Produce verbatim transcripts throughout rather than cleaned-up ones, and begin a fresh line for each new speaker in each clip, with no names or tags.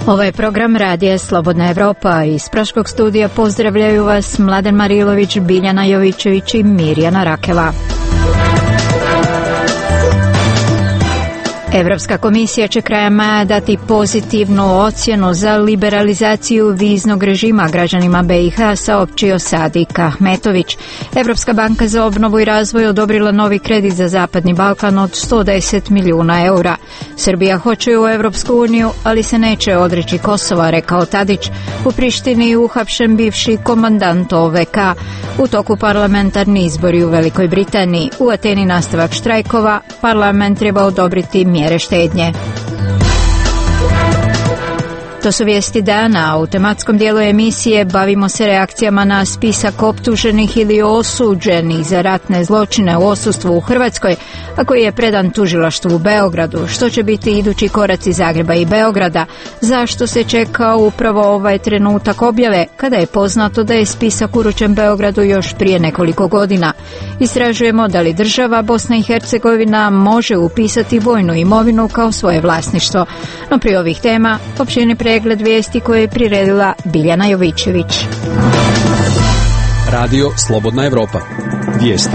Ovo je program Radija Slobodna Evropa. Iz Praškog studija pozdravljaju vas Mladen Marilović, Biljana Jovićević i Mirjana Rakela. Evropska komisija će krajem maja dati pozitivnu ocjenu za liberalizaciju viznog režima građanima B i H, saopćio Sadik Ahmetović. Evropska banka za obnovu i razvoj odobrila novi kredit za Zapadni Balkan od sto deset milijuna eura. Srbija hoće u Evropsku uniju, ali se neće odreći Kosova, rekao Tadić. U Prištini uhapšen bivši komandant O V K. U toku parlamentarni izbori u Velikoj Britaniji. U Ateni nastavak štrajkova, parlament treba odobriti mjere štednje. To su vijesti dana. U tematskom dijelu emisije bavimo se reakcijama na spisak optuženih ili osuđenih za ratne zločine u odsustvu u Hrvatskoj, a koji je predan tužilaštvu u Beogradu. Što će biti idući koraci Zagreba i Beograda? Zašto se čeka upravo ovaj trenutak objave, kada je poznato da je spisak uručen Beogradu još prije nekoliko godina? Istražujemo da li država Bosna i Hercegovina može upisati vojnu imovinu kao svoje vlasništvo. No prije ovih tema, opširni pregled vijesti koje je priredila Biljana Jovićević.
Radio Slobodna Evropa. Vijesti.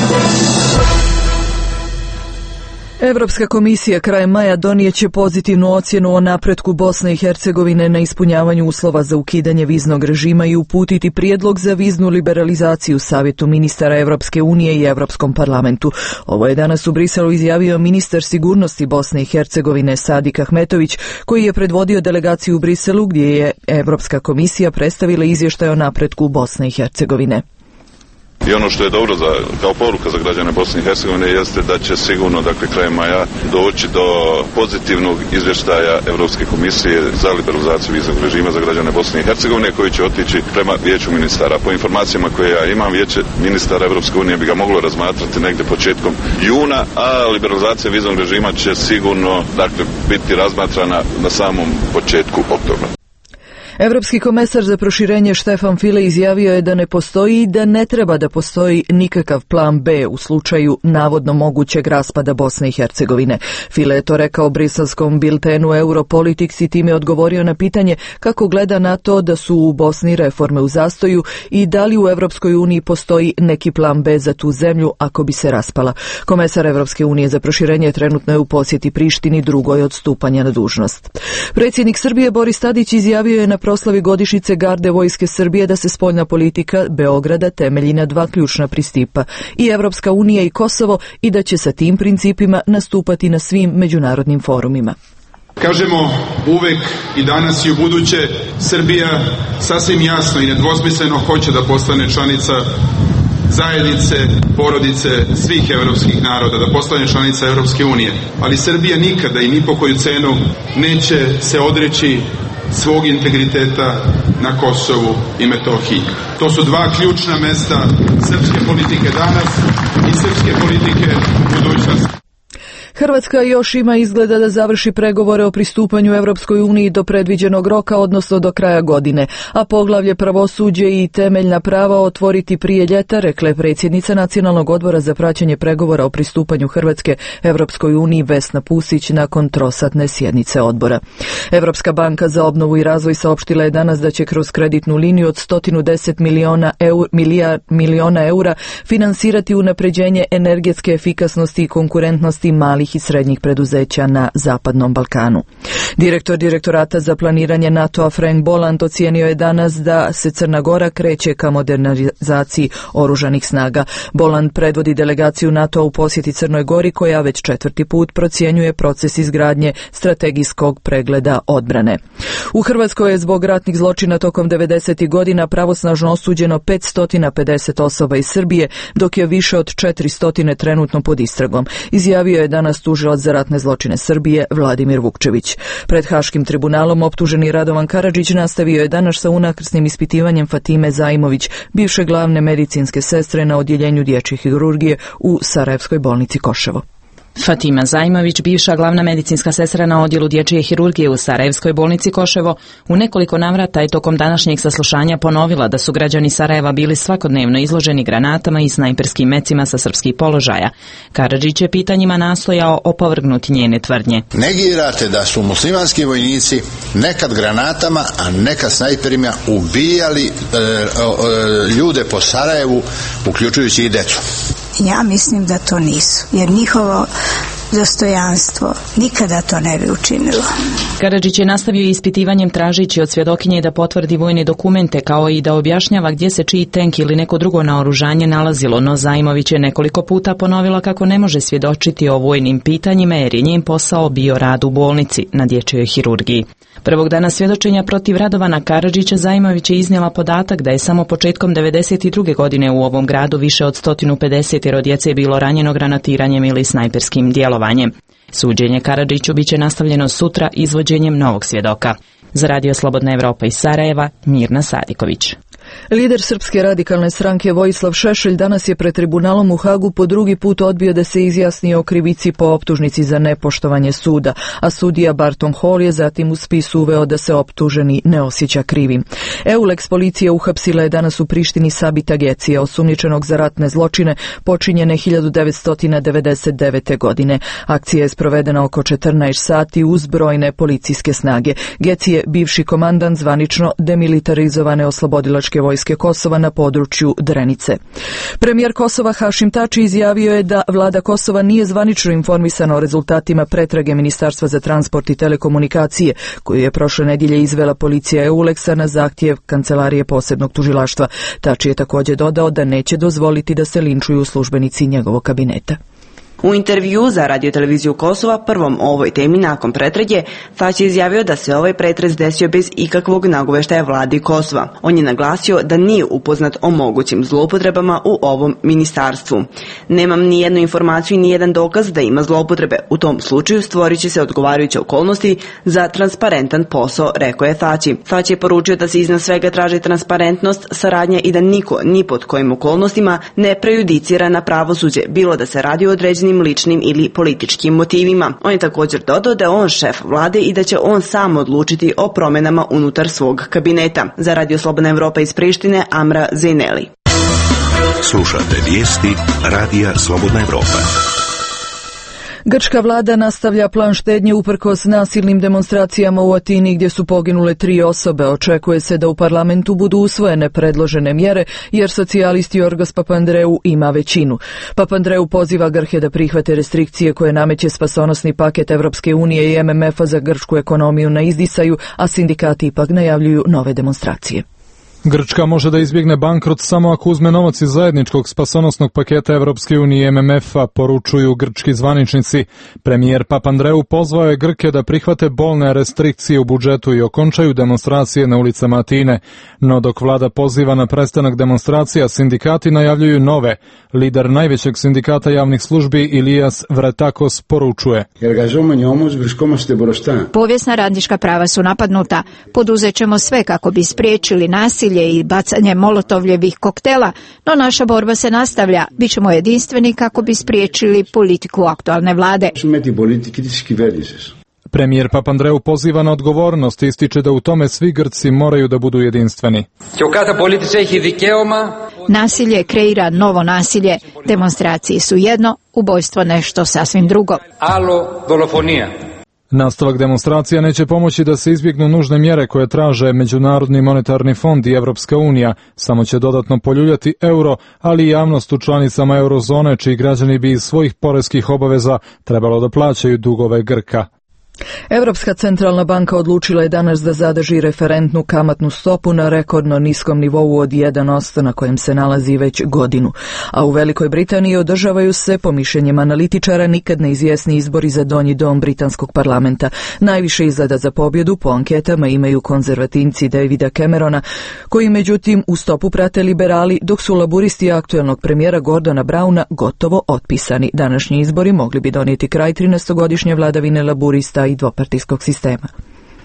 Evropska komisija krajem maja donijeće pozitivnu ocjenu o napretku Bosne i Hercegovine na ispunjavanju uslova za ukidanje viznog režima i uputiti prijedlog za viznu liberalizaciju Savjetu ministara Evropske unije i Evropskom parlamentu. Ovo je danas u Briselu izjavio ministar sigurnosti Bosne i Hercegovine Sadik Ahmetović, koji je predvodio delegaciju u Briselu gdje je Evropska komisija predstavila izvještaj o napretku Bosne i Hercegovine.
I ono što je dobro za, kao poruka za građane Bosne i Hercegovine jeste da će sigurno, dakle, krajem maja doći do pozitivnog izvještaja Europske komisije za liberalizaciju viznog režima za građane Bosne i Hercegovine, koji će otići prema Vijeću ministara. Po informacijama koje ja imam, Vijeće ministara Europske unije bi ga moglo razmatrati negdje početkom juna, a liberalizacija viznog režima će sigurno, dakle, biti razmatrana na samom početku oktobra.
Evropski komesar za proširenje Štefan File izjavio je da ne postoji i da ne treba da postoji nikakav plan B u slučaju navodno mogućeg raspada Bosne i Hercegovine. File je to rekao briselskom biltenu Europolitics i time odgovorio na pitanje kako gleda na to da su u Bosni reforme u zastoju i da li u Evropskoj uniji postoji neki plan B za tu zemlju ako bi se raspala. Komesar Evropske unije za proširenje trenutno je u posjeti Prištini, drugoj od stupanja na dužnost. Predsjednik Srbije Boris Tadić izjavio je na proslavi godišnjice Garde vojske Srbije da se spoljna politika Beograda temelji na dva ključna principa, i Evropska unija i Kosovo, i da će sa tim principima nastupati na svim međunarodnim forumima.
Kažemo uvek i danas i u buduće, Srbija sasvim jasno i nedvosmisleno hoće da postane članica zajednice, porodice svih evropskih naroda, da postane članica Evropske unije. Ali Srbija nikada i ni po koju cenu neće se odreći svog integriteta na Kosovu i Metohiji. To su dva ključna mesta srpske politike danas i srpske politike u budućnosti.
Hrvatska još ima izgleda da završi pregovore o pristupanju Evropskoj uniji do predviđenog roka, odnosno do kraja godine, a poglavlje pravosuđe i temeljna prava otvoriti prije ljeta, rekla je predsjednica Nacionalnog odbora za praćenje pregovora o pristupanju Hrvatske Evropskoj uniji Vesna Pusić nakon trosatne sjednice odbora. Evropska banka za obnovu i razvoj saopštila je danas da će kroz kreditnu liniju od sto deset miliona, eur, milija, miliona eura finansirati unapređenje energetske efikasnosti i konkurentnosti malih i srednjih preduzeća na Zapadnom Balkanu. Direktor Direktorata za planiranje NATO-a Frank Boland ocijenio je danas da se Crna Gora kreće ka modernizaciji oružanih snaga. Boland predvodi delegaciju NATO-a u posjeti Crnoj Gori, koja već četvrti put procjenjuje proces izgradnje strategijskog pregleda odbrane. U Hrvatskoj je zbog ratnih zločina tokom devedesetih godina pravosnažno osuđeno petsto pedeset osoba iz Srbije, dok je više od četiristo trenutno pod istragom, izjavio je danas tužilac za ratne zločine Srbije Vladimir Vukčević. Pred Haškim tribunalom optuženi Radovan Karadžić nastavio je danas sa unakrsnim ispitivanjem Fatime Zaimović, bivše glavne medicinske sestre na odjeljenju dječje hirurgije u Sarajevskoj bolnici Koševo.
Fatima Zajmović, bivša glavna medicinska sestra na odjelu dječje hirurgije u Sarajevskoj bolnici Koševo, u nekoliko navrata je tokom današnjeg saslušanja ponovila da su građani Sarajeva bili svakodnevno izloženi granatama i snajperskim mecima sa srpskih položaja. Karadžić je pitanjima nastojao opovrgnuti njene tvrdnje.
Negirate da su muslimanski vojnici nekad granatama, a nekad snajperima ubijali e, e, ljude po Sarajevu, uključujući i decu.
Ja mislim da to nisu, jer njihovo dostojanstvo nikada to ne bi učinilo.
Karadžić je nastavio ispitivanjem tražići od svjedokinje da potvrdi vojne dokumente, kao i da objašnjava gdje se čiji tenk ili neko drugo naoružanje nalazilo, no Zajmović je nekoliko puta ponovila kako ne može svjedočiti o vojnim pitanjima jer je njen posao bio rad u bolnici na dječjoj hirurgiji. Prvog dana svjedočenja protiv Radovana Karadžića Zajmović je iznijela podatak da je samo početkom devedeset druge godine u ovom gradu više od sto pedeset djece bilo ranjeno granatiranjem ili snajperskim djelovanjem. Suđenje Karadžiću biće nastavljeno sutra izvođenjem novog svjedoka. Za Radio Slobodna Evropa iz Sarajeva, Mirna Sadiković.
Lider Srpske radikalne stranke Vojislav Šešelj danas je pred tribunalom u Hagu po drugi put odbio da se izjasni o krivici po optužnici za nepoštovanje suda, a sudija Barton Hall je zatim u spis uveo da se optuženi ne osjeća krivim. Eulex policija uhapsila je danas u Prištini Sabita Gecija, osumnjičenog za ratne zločine počinjene hiljadu devetsto devedeset devete. godine. Akcija je sprovedena oko četrnaest sati uz brojne policijske snage. Geci je bivši komandant zvanično demilitarizovane oslobodilačke vojske Kosova na području Drenice. Premijer Kosova Hašim Tači izjavio je da vlada Kosova nije zvanično informisana o rezultatima pretrage Ministarstva za transport i telekomunikacije, koju je prošle nedjelje izvela policija Eulexa na zahtjev Kancelarije posebnog tužilaštva. Tači je također dodao da neće dozvoliti da se linčuju službenici njegovog kabineta.
U intervju za radioteleviziju Kosova, prvom o ovoj temi nakon pretrage, Tači je izjavio da se ovaj pretres desio bez ikakvog nagoveštaja vladi Kosova. On je naglasio da nije upoznat o mogućim zloupotrebama u ovom ministarstvu. Nemam ni jednu informaciju i ni jedan dokaz da ima zloupotrebe. U tom slučaju stvorit će se odgovarajuće okolnosti za transparentan posao, rekao je Tači. Tači je poručio da se iznad svega traži transparentnost, saradnja i da niko, ni pod kojim okolnostima, ne prejudicira na pravosuđe, bilo da se radi o određenim ličnim ili političkim motivima. On je također dodao da je on šef vlade i da će on sam odlučiti o promjenama unutar svog kabineta. Za Radio Slobodna Evropa iz Prištine, Amra Zejneli.
Slušate vijesti Radija Slobodna Evropa.
Grčka vlada nastavlja plan štednje uprkos nasilnim demonstracijama u Atini gdje su poginule tri osobe. Očekuje se da u parlamentu budu usvojene predložene mjere jer socijalist Jorgos Papandreou ima većinu. Papandreou poziva Grke da prihvate restrikcije koje nameće spasonosni paket Evropske unije i M M F-a za grčku ekonomiju na izdisaju, a sindikati ipak najavljuju nove demonstracije.
Grčka može da izbjegne bankrot samo ako uzme novac iz zajedničkog spasonosnog paketa Evropske unije i M M F-a, poručuju grčki zvaničnici. Premijer Papandreou pozvao je Grke da prihvate bolne restrikcije u budžetu i okončaju demonstracije na ulicama Atine. No dok vlada poziva na prestanak demonstracija, sindikati najavljuju nove. Lider najvećeg sindikata javnih službi Ilias Vretakos poručuje:
Povijesna radnička prava su napadnuta. Poduzet ćemo sve kako bi spriječili nasilje i bacanje molotovljevih koktela, no naša borba se nastavlja. Bićemo jedinstveni kako bi spriječili politiku aktualne vlade.
Premijer Papandreou poziva na odgovornost i ističe da u tome svi Grci moraju da budu jedinstveni.
Nasilje kreira novo nasilje. Demonstracije su jedno, ubojstvo nešto sasvim drugo.
Nastavak demonstracija neće pomoći da se izbjegnu nužne mjere koje traže Međunarodni monetarni fond i Evropska unija, samo će dodatno poljuljati euro, ali i javnost u članicama eurozone, čiji građani bi iz svojih poreskih obaveza trebalo da plaćaju dugove Grka.
Europska centralna banka odlučila je danas da zadrži referentnu kamatnu stopu na rekordno niskom nivou od jedan posto na kojem se nalazi već godinu. A u Velikoj Britaniji održavaju se, po mišljenjima analitičara, nikad neizvjesni izbori za donji dom britanskog parlamenta. Najviše izgleda za pobjedu po anketama imaju konzervativci Davida Camerona, koji međutim u stopu prate liberali, dok su laburisti aktuelnog premijera Gordona Browna gotovo otpisani. Današnji izbori mogli bi donijeti kraj trinaestogodišnje vladavine laburista i dvopartijskog sistema.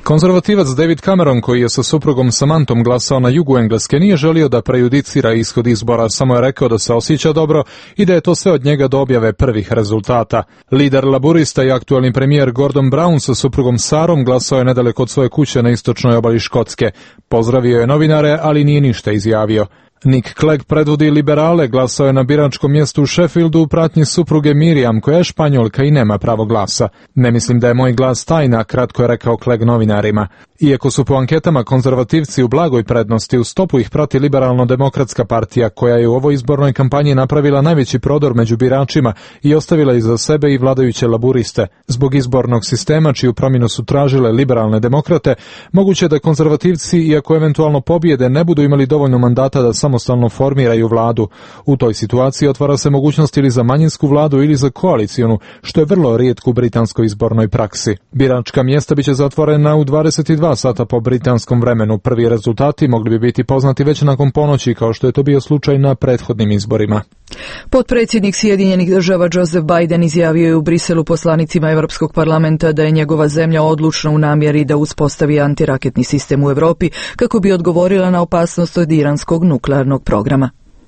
Konzervativac David Cameron, koji je sa suprugom Samanthom glasao na jugu Engleske, nije želio da prejudicira ishod izbora, samo je rekao da se osjeća dobro i da je to sve od njega do objave prvih rezultata. Lider laburista i aktualni premijer Gordon Brown sa suprugom Sarom glasao je nedaleko od svoje kuće na istočnoj obali Škotske. Pozdravio je novinare, ali nije ništa izjavio. Nick Clegg predvodi liberale, glasao je na biračkom mjestu u Sheffieldu u pratnji supruge Miriam, koja je Španjolka i nema pravo glasa. Ne mislim da je moj glas tajna, kratko je rekao Clegg novinarima. Iako su po anketama konzervativci u blagoj prednosti, u stopu ih prati liberalno-demokratska partija, koja je u ovoj izbornoj kampanji napravila najveći prodor među biračima i ostavila iza sebe i vladajuće laburiste. Zbog izbornog sistema, čiju promjenu su tražile liberalne demokrate, moguće da konzervativci, iako eventualno pobjede, ne budu imali dovoljno mandata da samostalno formiraju vladu. U toj situaciji otvara se mogućnost ili za manjinsku vladu ili za koalicionu, što je vrlo rijetko u britanskoj izbornoj praksi. Biračka mjesta biće zatvorena u dvadeset dva sata po britanskom vremenu. Prvi rezultati mogli bi biti poznati već nakon ponoći, kao što je to bio slučaj na prethodnim izborima.
Potpredsjednik Sjedinjenih država Joseph Biden izjavio je u Briselu poslanicima Europskog parlamenta da je njegova zemlja odlučna u namjeri da uspostavi antiraketni sistem u Europi kako bi odgovorila na opasnost od iranskog nuklearnog programa.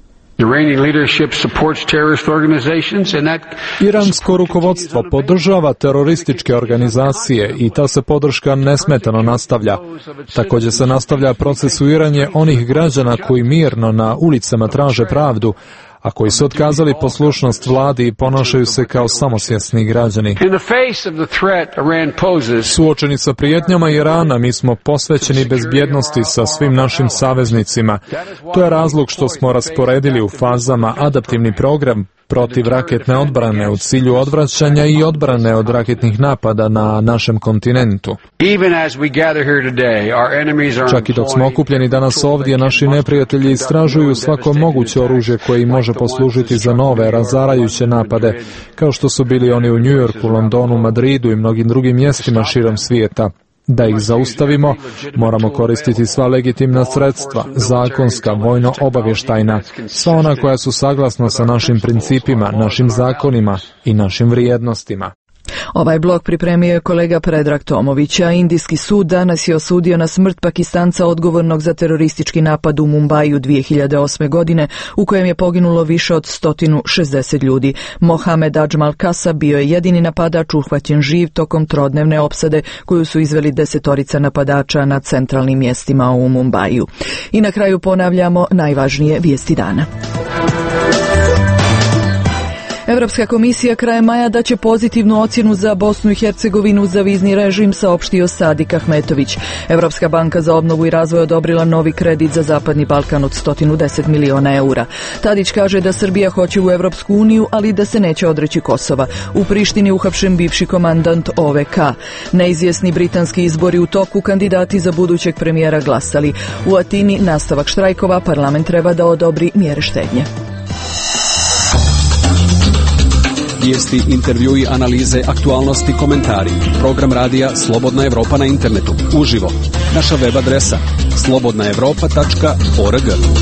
Iransko rukovodstvo podržava terorističke organizacije i ta se podrška nesmetano nastavlja. Također se nastavlja procesuiranje onih građana koji mirno na ulicama traže pravdu, a koji su otkazali poslušnost vladi i ponašaju se kao samosvjesni građani. Suočeni sa prijetnjama Irana, mi smo posvećeni bezbjednosti sa svim našim saveznicima. To je razlog što smo rasporedili u fazama adaptivni program protiv raketne odbrane u cilju odvraćanja i odbrane od raketnih napada na našem kontinentu. Čak i dok smo okupljeni danas ovdje, naši neprijatelji istražuju svako moguće oružje koje im može poslužiti za nove, razarajuće napade, kao što su bili oni u New Yorku, Londonu, Madridu i mnogim drugim mjestima širom svijeta. Da ih zaustavimo, moramo koristiti sva legitimna sredstva, zakonska, vojno-obavještajna, sva ona koja su saglasna sa našim principima, našim zakonima i našim vrijednostima.
Ovaj blog pripremio je kolega Predrag Tomović, a indijski sud danas je osudio na smrt Pakistanca odgovornog za teroristički napad u Mumbaju dvije hiljade osme. godine, u kojem je poginulo više od sto šezdeset ljudi. Mohamed Ajmal Kasa bio je jedini napadač uhvaćen živ tokom trodnevne opsade koju su izveli desetorica napadača na centralnim mjestima u Mumbaju. I na kraju ponavljamo najvažnije vijesti dana. Europska komisija krajem maja daće pozitivnu ocjenu za Bosnu i Hercegovinu za vizni režim, saopštio Sadik Ahmetović. Europska banka za obnovu i razvoj odobrila novi kredit za Zapadni Balkan od sto deset miliona eura. Tadić kaže da Srbija hoće u Europsku uniju, ali da se neće odreći Kosova. U Prištini uhapšen bivši komandant O V K. Neizvjesni britanski izbori u toku, kandidati za budućeg premijera glasali. U Atini nastavak štrajkova, parlament treba da odobri mjere štednje.
Vijesti, intervjui, analize, aktualnosti, komentari. Program radija Slobodna Evropa na internetu. Uživo. Naša web adresa slobodna evropa tačka org.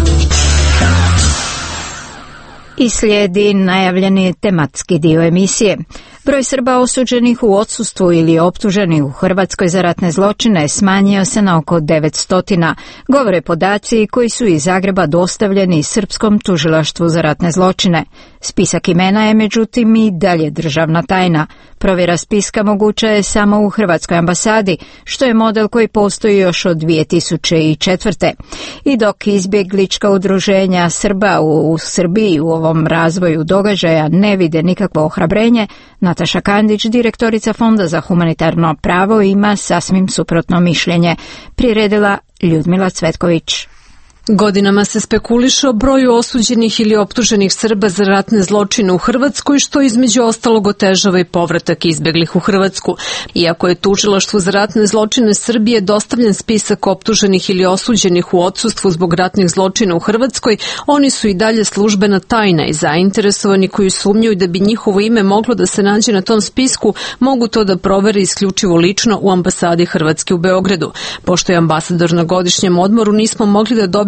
I slijedi najavljeni tematski dio emisije. Broj Srba osuđenih u odsustvu ili optuženih u Hrvatskoj za ratne zločine smanjio se na oko devetsto, govore podaci koji su iz Zagreba dostavljeni Srpskom tužilaštvu za ratne zločine. Spisak imena je međutim i dalje državna tajna. Provjera spiska moguća je samo u Hrvatskoj ambasadi, što je model koji postoji još od dvije tisuće četvrte. I dok izbjeglička udruženja Srba u, u Srbiji u ovom razvoju događaja ne vide nikakvo ohrabrenje, Nataša Kandić, direktorica Fonda za humanitarno pravo, ima sasvim suprotno mišljenje, priredila Ljudmila Cvetković.
Godinama se spekuliše o broju osuđenih ili optuženih Srba za ratne zločine u Hrvatskoj, što između ostalog otežava i povratak izbjeglih u Hrvatsku. Iako je tužilaštvu za ratne zločine Srbije dostavljen spisak optuženih ili osuđenih u odsustvu zbog ratnih zločina u Hrvatskoj, oni su i dalje službena tajna i zainteresovani koji sumnjuju da bi njihovo ime moglo da se nađe na tom spisku mogu to da provere isključivo lično u ambasadi Hrvatske u Beogradu. Pošto je ambasador na godišnjem odmoru, nismo mogli da dobijemo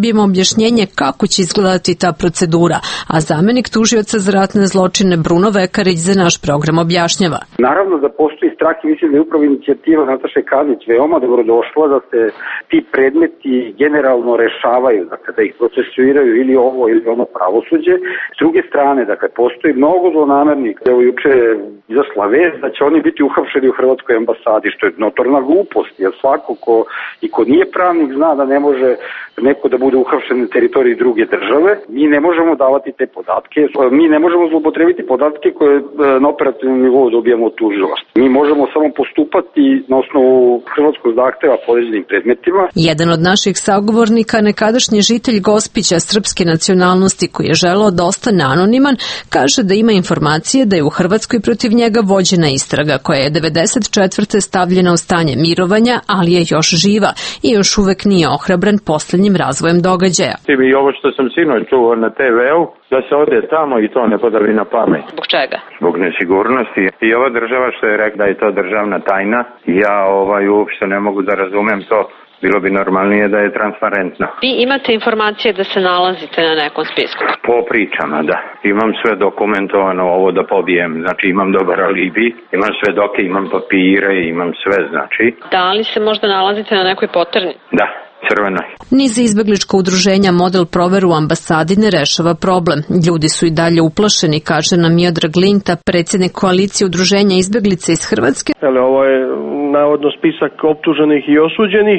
dobijem objašnjenje kako će izgledati ta procedura, a zamenik tužioca za ratne zločine Bruno Vekarić za naš program objašnjava.
Naravno da postoji strah i mislim da je upravo inicijativa Nataše Kandić veoma dobrodošla da se ti predmeti generalno rešavaju, dakle da ih procesuiraju ili ovo ili ono pravosuđe. S druge strane, dakle, postoji mnogo zlonamernih, evo juče izašla vest da će oni biti uhapšeni u Hrvatskoj ambasadi, što je notorna glupost, jer svako ko i ko nije pravnik zna da ne može neko da bude uhapšen na teritoriji druge države. Mi ne možemo davati te podatke, mi ne možemo zloupotrebiti podatke koje na operativnom nivou dobijamo od tužilaštva. Mi možemo samo postupati na osnovu hrvatskog zahteva po određenim predmetima.
Jedan od naših sagovornika, nekadašnji žitelj Gospića srpske nacionalnosti koji je želeo da ostane anoniman, kaže da ima informacije da je u Hrvatskoj protiv njega vođena istraga koja je devedeset četvrte stavljena u stanje mirovanja, ali je još živa i još uvek nije ohrabren poslednjim razvojem događaja.
I ovo što sam sinoć čuo na te veu, da se ode tamo i to ne podavi na pamet.
Zbog čega?
Zbog nesigurnosti. I ova država što je rekla da je to državna tajna, ja ovaj uopšte ne mogu da razumem to. Bilo bi normalnije da je transparentno.
Vi imate informacije da se nalazite na nekom spisku?
Po pričama, da. Imam sve dokumentovano ovo da pobijem. Znači imam dobar alibi, imam svedoke, imam papire, imam sve, znači.
Da li se možda nalazite na nekoj poterni?
Da. Crveno.
Niz izbeglička udruženja Model proveru u ambasadi ne rešava problem. Ljudi su i dalje uplašeni, kaže nam Miodrag Linta, predsjednik koalicije udruženja izbeglice iz Hrvatske.
Ovo je navodno spisak optuženih i osuđenih,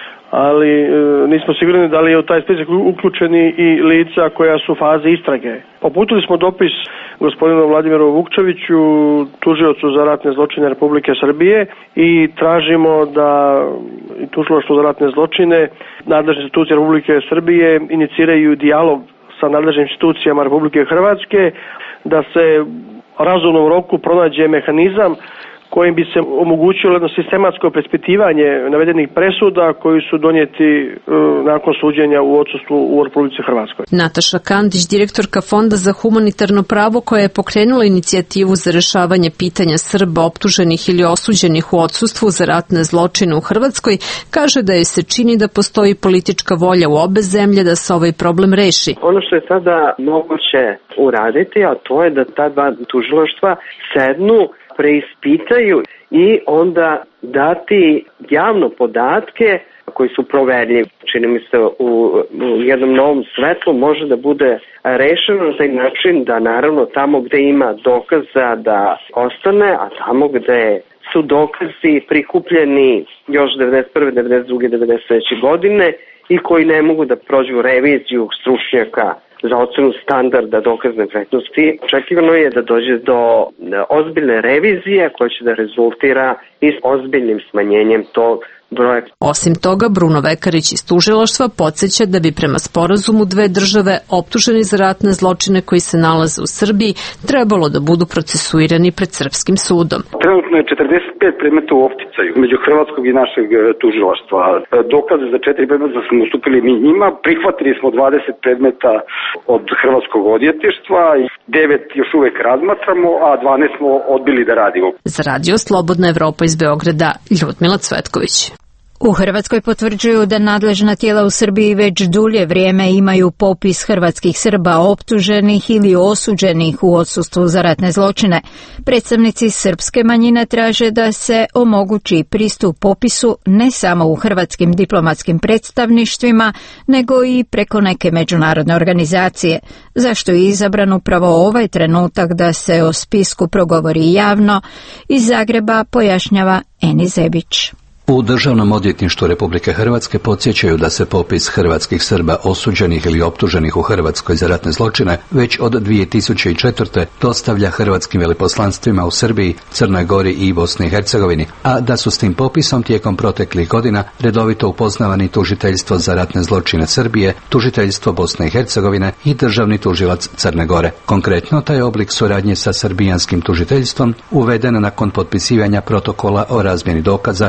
ali e, nismo sigurni da li je u taj spisak uključeni i lica koja su u fazi istrage. Uputili smo dopis gospodinu Vladimiru Vukčeviću, tužiocu za ratne zločine Republike Srbije, i tražimo da tužilaštvo za ratne zločine, nadležne institucije Republike Srbije iniciraju dijalog sa nadležnim institucijama Republike Hrvatske, da se u razumnom roku pronađe mehanizam kojim bi se omogućilo jedno sistematsko preispitivanje navedenih presuda koji su donijeti e, nakon suđenja u odsustvu u Republici Hrvatskoj.
Nataša Kandić, direktorka Fonda za humanitarno pravo koja je pokrenula inicijativu za rešavanje pitanja Srba optuženih ili osuđenih u odsustvu za ratne zločine u Hrvatskoj, kaže da je se čini da postoji politička volja u obe zemlje da se ovaj problem reši.
Ono što je sada moguće uraditi, a to je da ta dva tužilaštva sednu, preispitaju i onda dati javno podatke koji su proverljivi. Čini mi se u, u jednom novom svetlu može da bude rešeno na taj način da naravno tamo gde ima dokaza da ostane, a tamo gde su dokazi prikupljeni još devedeset prve, devedeset druge, devedeset treće godine i koji ne mogu da prođu reviziju stručnjaka za ocenu standarda dokazne vrednosti. Očekivano je da dođe do ozbiljne revizije koja će da rezultira i s ozbiljnim smanjenjem tog broja.
Osim toga, Bruno Vekarić iz tužilaštva podsjeća da bi prema sporazumu dve države optuženi za ratne zločine koji se nalaze u Srbiji trebalo da budu procesuirani pred srpskim sudom.
Trenutno je četrdeset pet predmeta u opticaju među hrvatskog i našeg tužilaštva. Dokaze za četiri predmeta smo ustupili mi njima, prihvatili smo dvadeset predmeta od hrvatskog odvjetništva, devet još uvek razmatramo, a dvanaest smo odbili da radimo.
Za radio Slobodna Evropa iz Beograda, Ljudmila Cvetković.
U Hrvatskoj potvrđuju da nadležna tijela u Srbiji već dulje vrijeme imaju popis hrvatskih Srba optuženih ili osuđenih u odsustvu za ratne zločine. Predstavnici srpske manjine traže da se omogući pristup popisu ne samo u hrvatskim diplomatskim predstavništvima, nego i preko neke međunarodne organizacije. Zašto je izabran upravo ovaj trenutak da se o spisku progovori javno? Iz Zagreba pojašnjava Eni Zebić.
U Državnom odvjetništvu Republike Hrvatske podsjećaju da se popis hrvatskih Srba osuđenih ili optuženih u Hrvatskoj za ratne zločine već od dvije tisuće četvrte. dostavlja hrvatskim veleposlanstvima u Srbiji, Crnoj Gori i Bosni i Hercegovini, a da su s tim popisom tijekom proteklih godina redovito upoznavani tužiteljstvo za ratne zločine Srbije, tužiteljstvo Bosne i Hercegovine i državni tužilac Crne Gore. Konkretno, taj oblik suradnje sa srbijanskim tužiteljstvom uveden nakon potpisivanja protokola o razmjeni dokaza između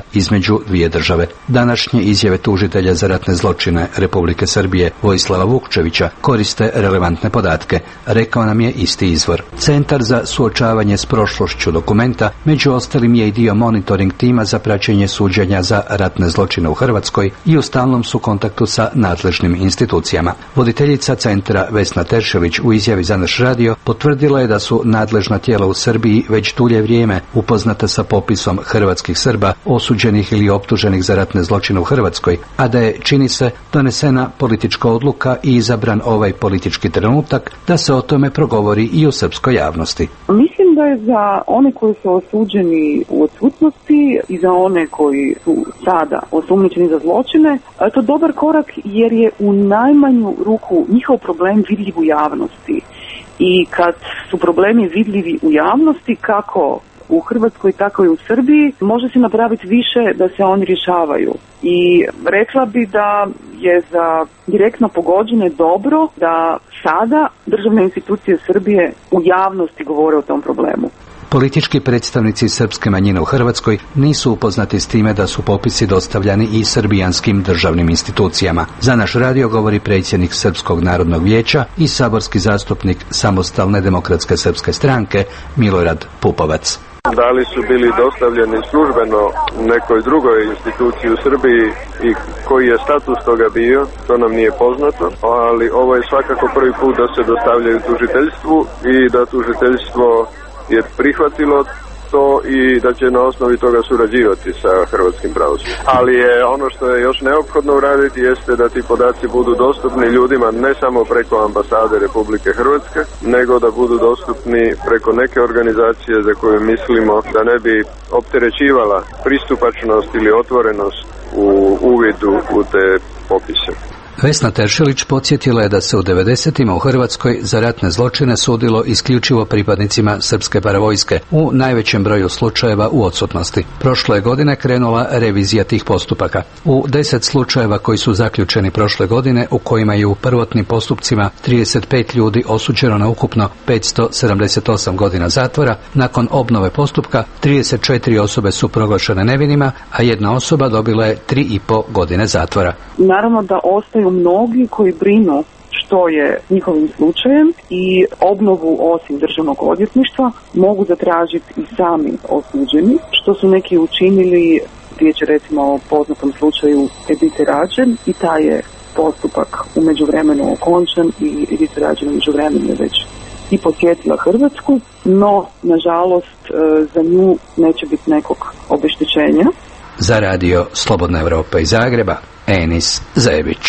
između dvije države. Današnje izjave tužitelja za ratne zločine Republike Srbije Vojislava Vukčevića koriste relevantne podatke, rekao nam je isti izvor. Centar za suočavanje s prošlošću dokumenta među ostalim je i dio monitoring tima za praćenje suđenja za ratne zločine u Hrvatskoj i u stalnom su kontaktu sa nadležnim institucijama. Voditeljica centra Vesna Teršelić u izjavi za naš radio potvrdila je da su nadležna tijela u Srbiji već dulje vrijeme upoznata sa popisom hrvatskih Srba osuđenih ili optuženih za ratne zločine u Hrvatskoj, a da je, čini se, donesena politička odluka i izabran ovaj politički trenutak da se o tome progovori i u srpskoj javnosti.
Mislim da je za one koji su osuđeni u odsutnosti i za one koji su sada osumnjičeni za zločine, to dobar korak jer je u najmanju ruku njihov problem vidljiv u javnosti. I kad su problemi vidljivi u javnosti, kako u Hrvatskoj, tako i u Srbiji, može se napraviti više da se oni rješavaju. I rekla bi da je za direktno pogođene dobro da sada državne institucije Srbije u javnosti govore o tom problemu.
Politički predstavnici srpske manjine u Hrvatskoj nisu upoznati s time da su popisi dostavljani i srbijanskim državnim institucijama. Za naš radio govori predsjednik Srpskog narodnog vijeća i saborski zastupnik Samostalne demokratske srpske stranke Milorad Pupovac.
Da li su bili dostavljeni službeno nekoj drugoj instituciji u Srbiji i koji je status toga bio, to nam nije poznato, ali ovo je svakako prvi put da se dostavljaju tužiteljstvu i da tužiteljstvo je prihvatilo to i da će na osnovi toga surađivati sa hrvatskim pravosuđem. Ali je ono što je još neophodno uraditi jeste da ti podaci budu dostupni ljudima ne samo preko ambasade Republike Hrvatske, nego da budu dostupni preko neke organizacije za koju mislimo da ne bi opterećivala pristupačnost ili otvorenost u uvidu u te popise.
Vesna Teršelić podsjetila je da se u devedesetima u Hrvatskoj za ratne zločine sudilo isključivo pripadnicima srpske paravojske u najvećem broju slučajeva u odsutnosti. Prošle godine krenula revizija tih postupaka. U deset slučajeva koji su zaključeni prošle godine, u kojima je u prvotnim postupcima trideset pet ljudi osuđeno na ukupno petsto sedamdeset osam godina zatvora, nakon obnove postupka trideset četiri osobe su proglašene nevinima, a jedna osoba dobila je tri i po godine zatvora.
Naravno da ostaju mnogi koji brinu što je njihovim slučajem i obnovu osim državnog odvjetništva mogu zatražiti i sami osuđeni, što su neki učinili. Riječ je recimo o poznatom slučaju Edice Rađen i taj je postupak u međuvremenu okončan i Edica Rađen u međuvremenu je već i posjetila Hrvatsku, no nažalost za nju neće biti nekog obeštećenja.
Za radio Slobodna Evropa iz Zagreba, Enis Zebić.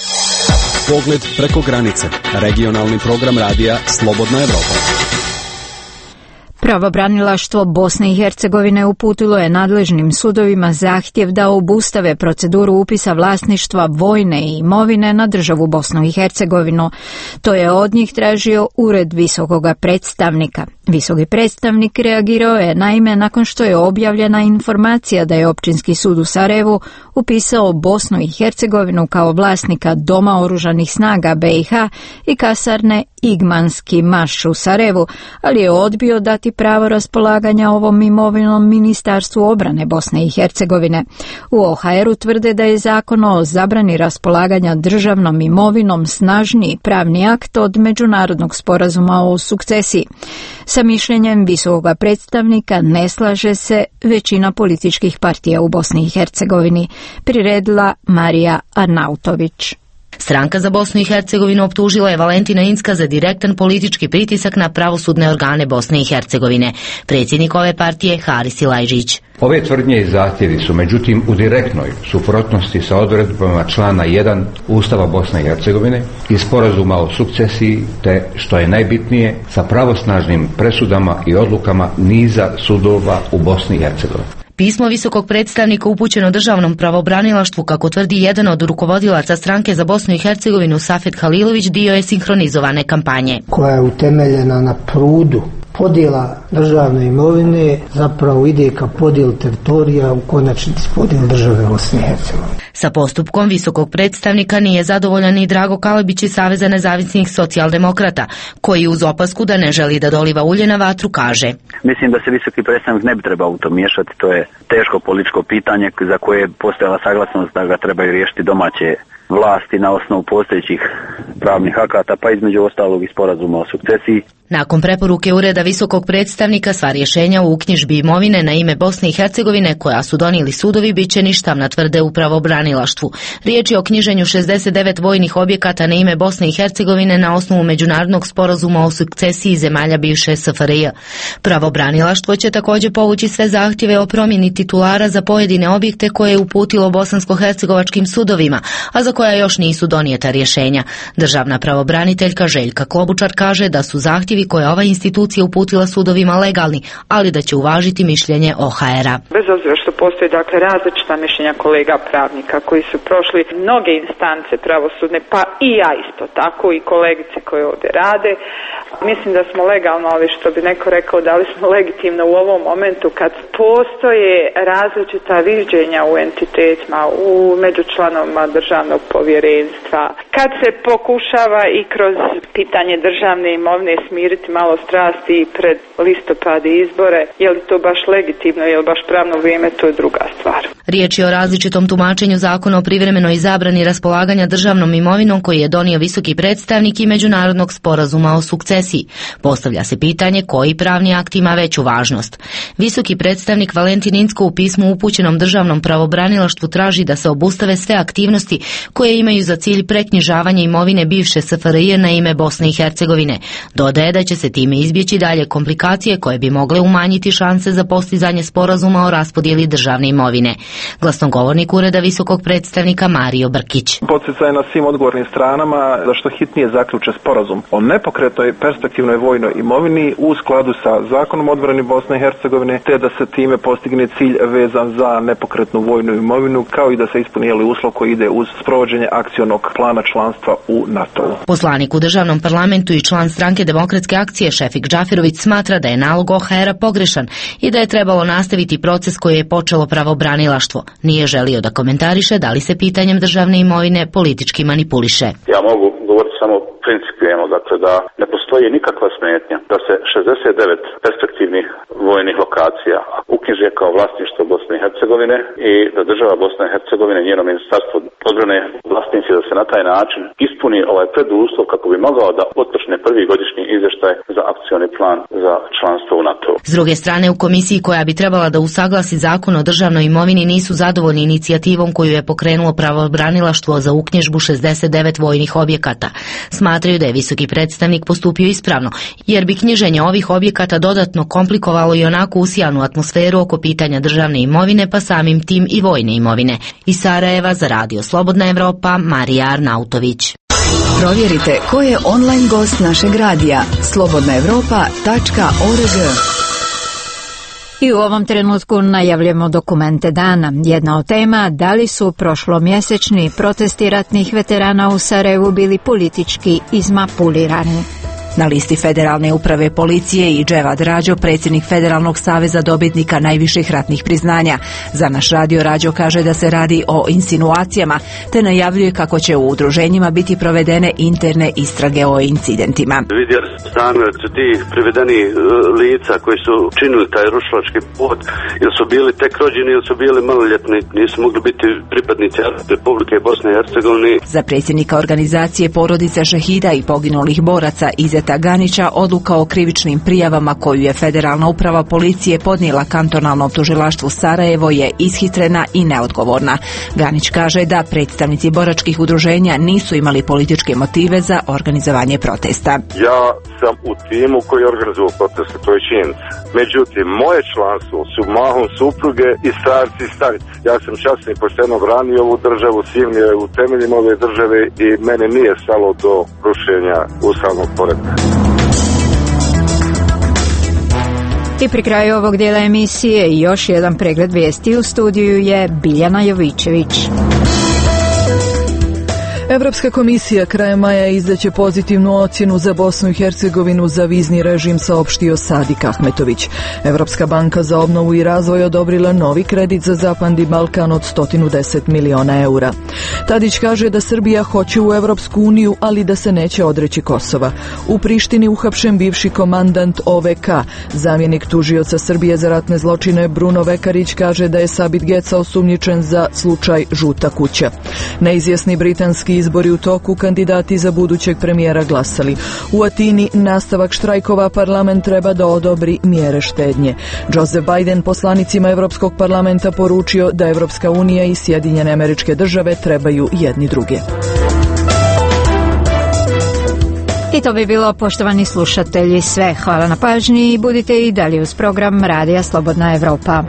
Pogled preko granice. Regionalni program radija Slobodna Evropa.
Pravobranilaštvo Bosne i Hercegovine uputilo je nadležnim sudovima zahtjev da obustave proceduru upisa vlasništva vojne i imovine na državu Bosnu i Hercegovinu. To je od njih tražio Ured visokoga predstavnika. Visoki predstavnik reagirao je naime nakon što je objavljena informacija da je Općinski sud u Sarajevu upisao Bosnu i Hercegovinu kao vlasnika Doma oružanih snaga B i H i kasarne Igmanski marš u Sarajevu, ali je odbio dati pravo raspolaganja ovom imovinom Ministarstvu obrane Bosne i Hercegovine. U O H R-u tvrde da je zakon o zabrani raspolaganja državnom imovinom snažniji pravni akt od međunarodnog sporazuma o sukcesiji. Sa mišljenjem visokog predstavnika ne slaže se većina političkih partija u Bosni i Hercegovini, priredila Marija Arnautović.
Stranka za Bosnu i Hercegovinu optužila je Valentina Incka za direktan politički pritisak na pravosudne organe Bosne i Hercegovine. Predsjednik ove partije Haris Ilajžić.
Ove tvrdnje i zahtjevi su međutim u direktnoj suprotnosti sa odredbama člana jedan Ustava Bosne i Hercegovine i sporazuma o sukcesiji, te što je najbitnije sa pravosnažnim presudama i odlukama niza sudova u Bosni i Hercegovini.
Pismo visokog predstavnika upućeno državnom pravobranilaštvu, kako tvrdi jedan od rukovodilaca stranke za Bosnu i Hercegovinu Safet Halilović, dio je sinhronizovane kampanje.
Koja je utemeljena na prudu
podjela državne imovine zapravo ide ka podjelu teritorija, u konačnici podjelu države Bosne i Hercegovine.
Sa postupkom visokog predstavnika nije zadovoljan ni Drago Kalebić iz Saveza nezavisnih socijaldemokrata, koji uz opasku da ne želi da doliva ulje na vatru kaže:
Mislim da se visoki predstavnik ne bi trebao u to miješati, to je teško političko pitanje za koje je postojala saglasnost da ga trebaju riješiti domaće vlasti na osnovu postojećih pravnih akata, pa između ostalog i sporazuma o sukcesiji.
Nakon preporuke Ureda visokog predstavnika, sva rješenja u uknjižbi imovine na ime Bosne i Hercegovine koja su donijeli sudovi bit će ništavna, tvrde u pravobranilaštvu. Riječ je o knjiženju šezdeset devet vojnih objekata na ime Bosne i Hercegovine na osnovu međunarodnog sporazuma o sukcesiji zemalja bivše S F R J. Pravobranilaštvo će također povući sve zahtjeve o promjeni titulara za pojedine objekte koje je uputilo bosansko-hercegovačkim sudovima, a za koja još nisu donijeta rješenja. Državna pravobraniteljka Željka Klobučar kaže da su zahtjevi koje ova institucija uputila sudovima legalni, ali da će uvažiti mišljenje O H R-a.
Bez obzira što postoje dakle različita mišljenja kolega pravnika koji su prošli mnoge instance pravosudne, pa i ja isto tako i kolegice koje ovdje rade, mislim da smo legalno, ali što bi neko rekao, da li smo legitimno u ovom momentu kad postoje različita viđenja u entitetima, u među članovima državnog povjerenstva, kad se pokušava i kroz pitanje državne imovine smiriti malo strasti pred listopad i izbore, je li to baš legitimno, je li baš pravno vrijeme, to je druga stvar.
Riječ je o različitom tumačenju zakona o privremenoj zabrani raspolaganja državnom imovinom koji je donio visoki predstavnik i međunarodnog sporazuma o sukcesiji. Postavlja se pitanje koji pravni akt ima veću važnost. Visoki predstavnik Valentin Incko u pismu upućenom državnom pravobranilaštvu traži da se obustave sve aktivnosti koje imaju za cilj preknjižavanje imovine bivše S F R J na ime Bosne i Hercegovine. Dodaje da će se time izbjeći dalje komplikacije koje bi mogle umanjiti šanse za postizanje sporazuma o raspodjeli državne imovine. Glasnogovornik Ureda visokog predstavnika Mario Brkić.
Podsjećaj na svim odgovornim stranama da što hitnije zaključe sporazum o nepokretnoj perspektivnoj vojnoj imovini u skladu sa zakonom o odbrani Bosne i Hercegovine, te da se time postigne cilj vezan za nepokretnu vojnu imovinu, kao i da se ispuni uslov koji ide uz sprovođenje akcionog plana članstva u NATO-u.
Poslanik u državnom parlamentu i član stranke Demokratske akcije Šefik Džafirović smatra da je nalog O H R-a pogrešan i da je trebalo nastaviti proces koji je počelo pravobranilaštvo. Nije želio da komentariše da li se pitanjem državne imovine politički manipuliše.
Ja mogu govoriti samo principijelno, dakle da ne postoji nikakva smetnja da se šezdeset devet perspektivnih vojnih lokacija uknjiže kao vlasništvo Bosne i Hercegovine i da država Bosne i Hercegovine, njeno ministarstvo odbrane vlasnici, da se na taj način ispuni ovaj preduslov kako bi mogao da otpočne prvi godišnji izvještaj za akcioni plan za članstvo u NATO.
S druge strane, u komisiji koja bi trebala da usaglasi zakon o državnoj imovini nisu zadovoljni inicijativom koju je pokrenulo pravobranilaštvo za uknjižbu šezdeset devet vojnih objekata. Smatraju da je visoki predstavnik postupio ispravno, jer bi knjiženje ovih objekata dodatno komplikovalo i onako usijanu atmosferu oko pitanja državne imovine, pa samim tim i vojne imovine. Iz Sarajeva za Radio Slobodna Evropa, Marija Arnautović.
Provjerite ko je online gost našeg radija slobodna evropa tačka org.
I u ovom trenutku najavljamo dokumente dana. Jedna od tema, da li su prošlomjesečni protesti ratnih veterana u Sarajevu bili politički izmapulirani.
Na listi Federalne uprave policije i Dževad Rađo, predsjednik Federalnog saveza dobitnika najviših ratnih priznanja. Za naš radio Rađo kaže da se radi o insinuacijama, te najavljuje kako će u udruženjima biti provedene interne istrage o incidentima.
Vidjeli sami od tih privedeni lica koji su činili taj rušilački put, ili su bili tek rođeni ili su bili maloljetni, nisu mogli biti pripadnici Republike Bosne i Hercegovine.
Za predsjednika organizacije Porodica šehida i poginulih boraca Izeta Ganića odluka o krivičnim prijavama koju je Federalna uprava policije podnijela kantonalnom tužilaštvu Sarajevo je ishitrena i neodgovorna. Ganić kaže da predstavnici boračkih udruženja nisu imali političke motive za organizovanje protesta.
Ja sam u timu koji je organizovao proteste, to je činjenica. Međutim, moje članstvo su mahom supruge i starci i starice. Ja sam časno i pošteno branio ovu državu, sivnio u temeljima ove države i mene nije stalo do rušenja ustavnog poretka.
I pri kraju ovog dijela emisije još jedan pregled vijesti. U studiju je Biljana Jovičević.
Evropska komisija krajem maja izdaće pozitivnu ocjenu za Bosnu i Hercegovinu za vizni režim, saopštio Sadik Ahmetović. Evropska banka za obnovu i razvoj odobrila novi kredit za Zapadni Balkan od sto deset miliona eura. Tadić kaže da Srbija hoće u Evropsku uniju, ali da se neće odreći Kosova. U Prištini uhapšen bivši komandant O V K. Zamjenik tužioca Srbije za ratne zločine Bruno Vekarić kaže da je Sabit Geca osumnjičen za slučaj Žuta kuća. Neizvjesni britanski izbori u toku, kandidati za budućeg premijera glasali. U Atini nastavak štrajkova, parlament treba da odobri mjere štednje. Joseph Biden poslanicima Evropskog parlamenta poručio da Evropska unija i Sjedinjene Američke Države trebaju jedni druge.
I to bi bilo, poštovani slušatelji, sve. Hvala na pažnji i budite i dalje uz program Radija Slobodna Evropa.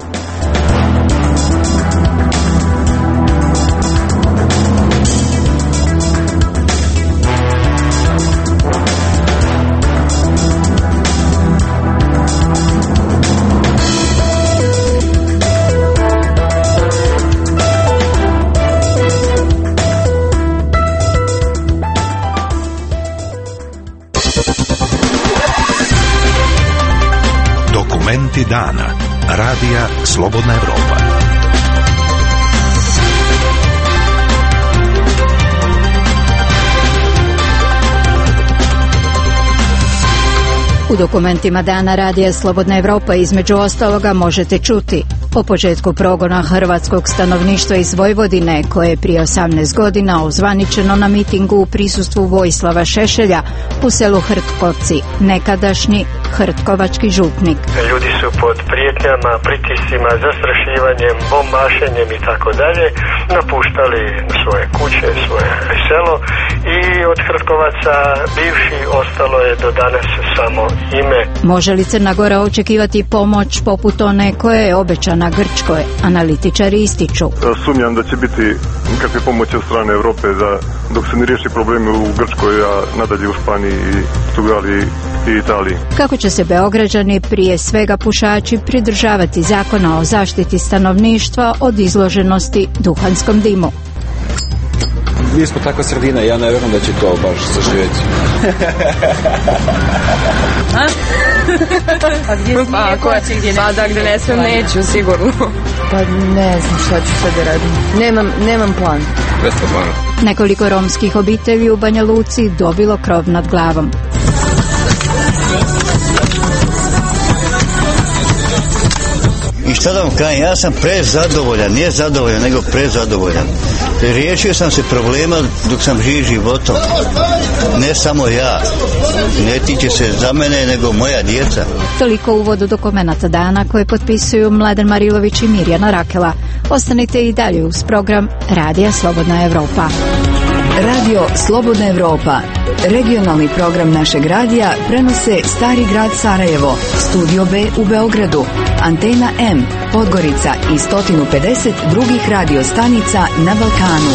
Dokumenti dana. Radija Slobodna Evropa.
U dokumentima dana Radija Slobodna Evropa između ostaloga možete čuti o početku progona hrvatskog stanovništva iz Vojvodine, koje je prije osamnaest godina ozvaničeno na mitingu u prisustvu Vojislava Šešelja u selu Hrtkovci, nekadašnji hrtkovački župnik.
Ljudi su pod prijetnjama, pritiscima, zastrašivanjem, bombašenjem i tako dalje napuštali svoje kuće, svoje selo i od Hrtkovaca bivši ostalo je do danas samo ime.
Može li Crna Gora očekivati pomoć poput one koja je obećana Grčkoj? Analitičari ističu.
Sumnjam da će biti nikakve pomoći od strane Evrope da dok se ne riješi problemi u Grčkoj, a nadalje u Španiji, Portugaliji i Italiji.
Kako će se Beograđani, prije svega pušači, pridržavati zakona o zaštiti stanovništva od izloženosti duhanskom dimu?
Mi smo takva sredina, ja ne vjerujem da će to baš zaživjeti.
A? Pa gdje pa, nije koći, gdje pa da gdje ne smijem, neću sigurno.
Pa ne znam šta ću sad da radim. Nemam, nemam plan.
Bez problema.
Nekoliko romskih obitelji u Banja Luci dobilo krov nad glavom.
I šta da vam kažem, ja sam prezadovoljan, nije zadovoljan, nego prezadovoljan. Riješio sam se problema dok sam živ životom. Ne samo ja, ne tiče se za mene, nego moja djeca.
Toliko u uvodu dokumenata dana koje potpisuju Mladen Marilović i Mirjana Rakela. Ostanite i dalje uz program Radija Slobodna Evropa.
Radio Slobodna Evropa. Regionalni program našeg radija prenose Stari grad Sarajevo, Studio B u Beogradu, Antena M, Podgorica i sto pedeset drugih radio stanica na Balkanu.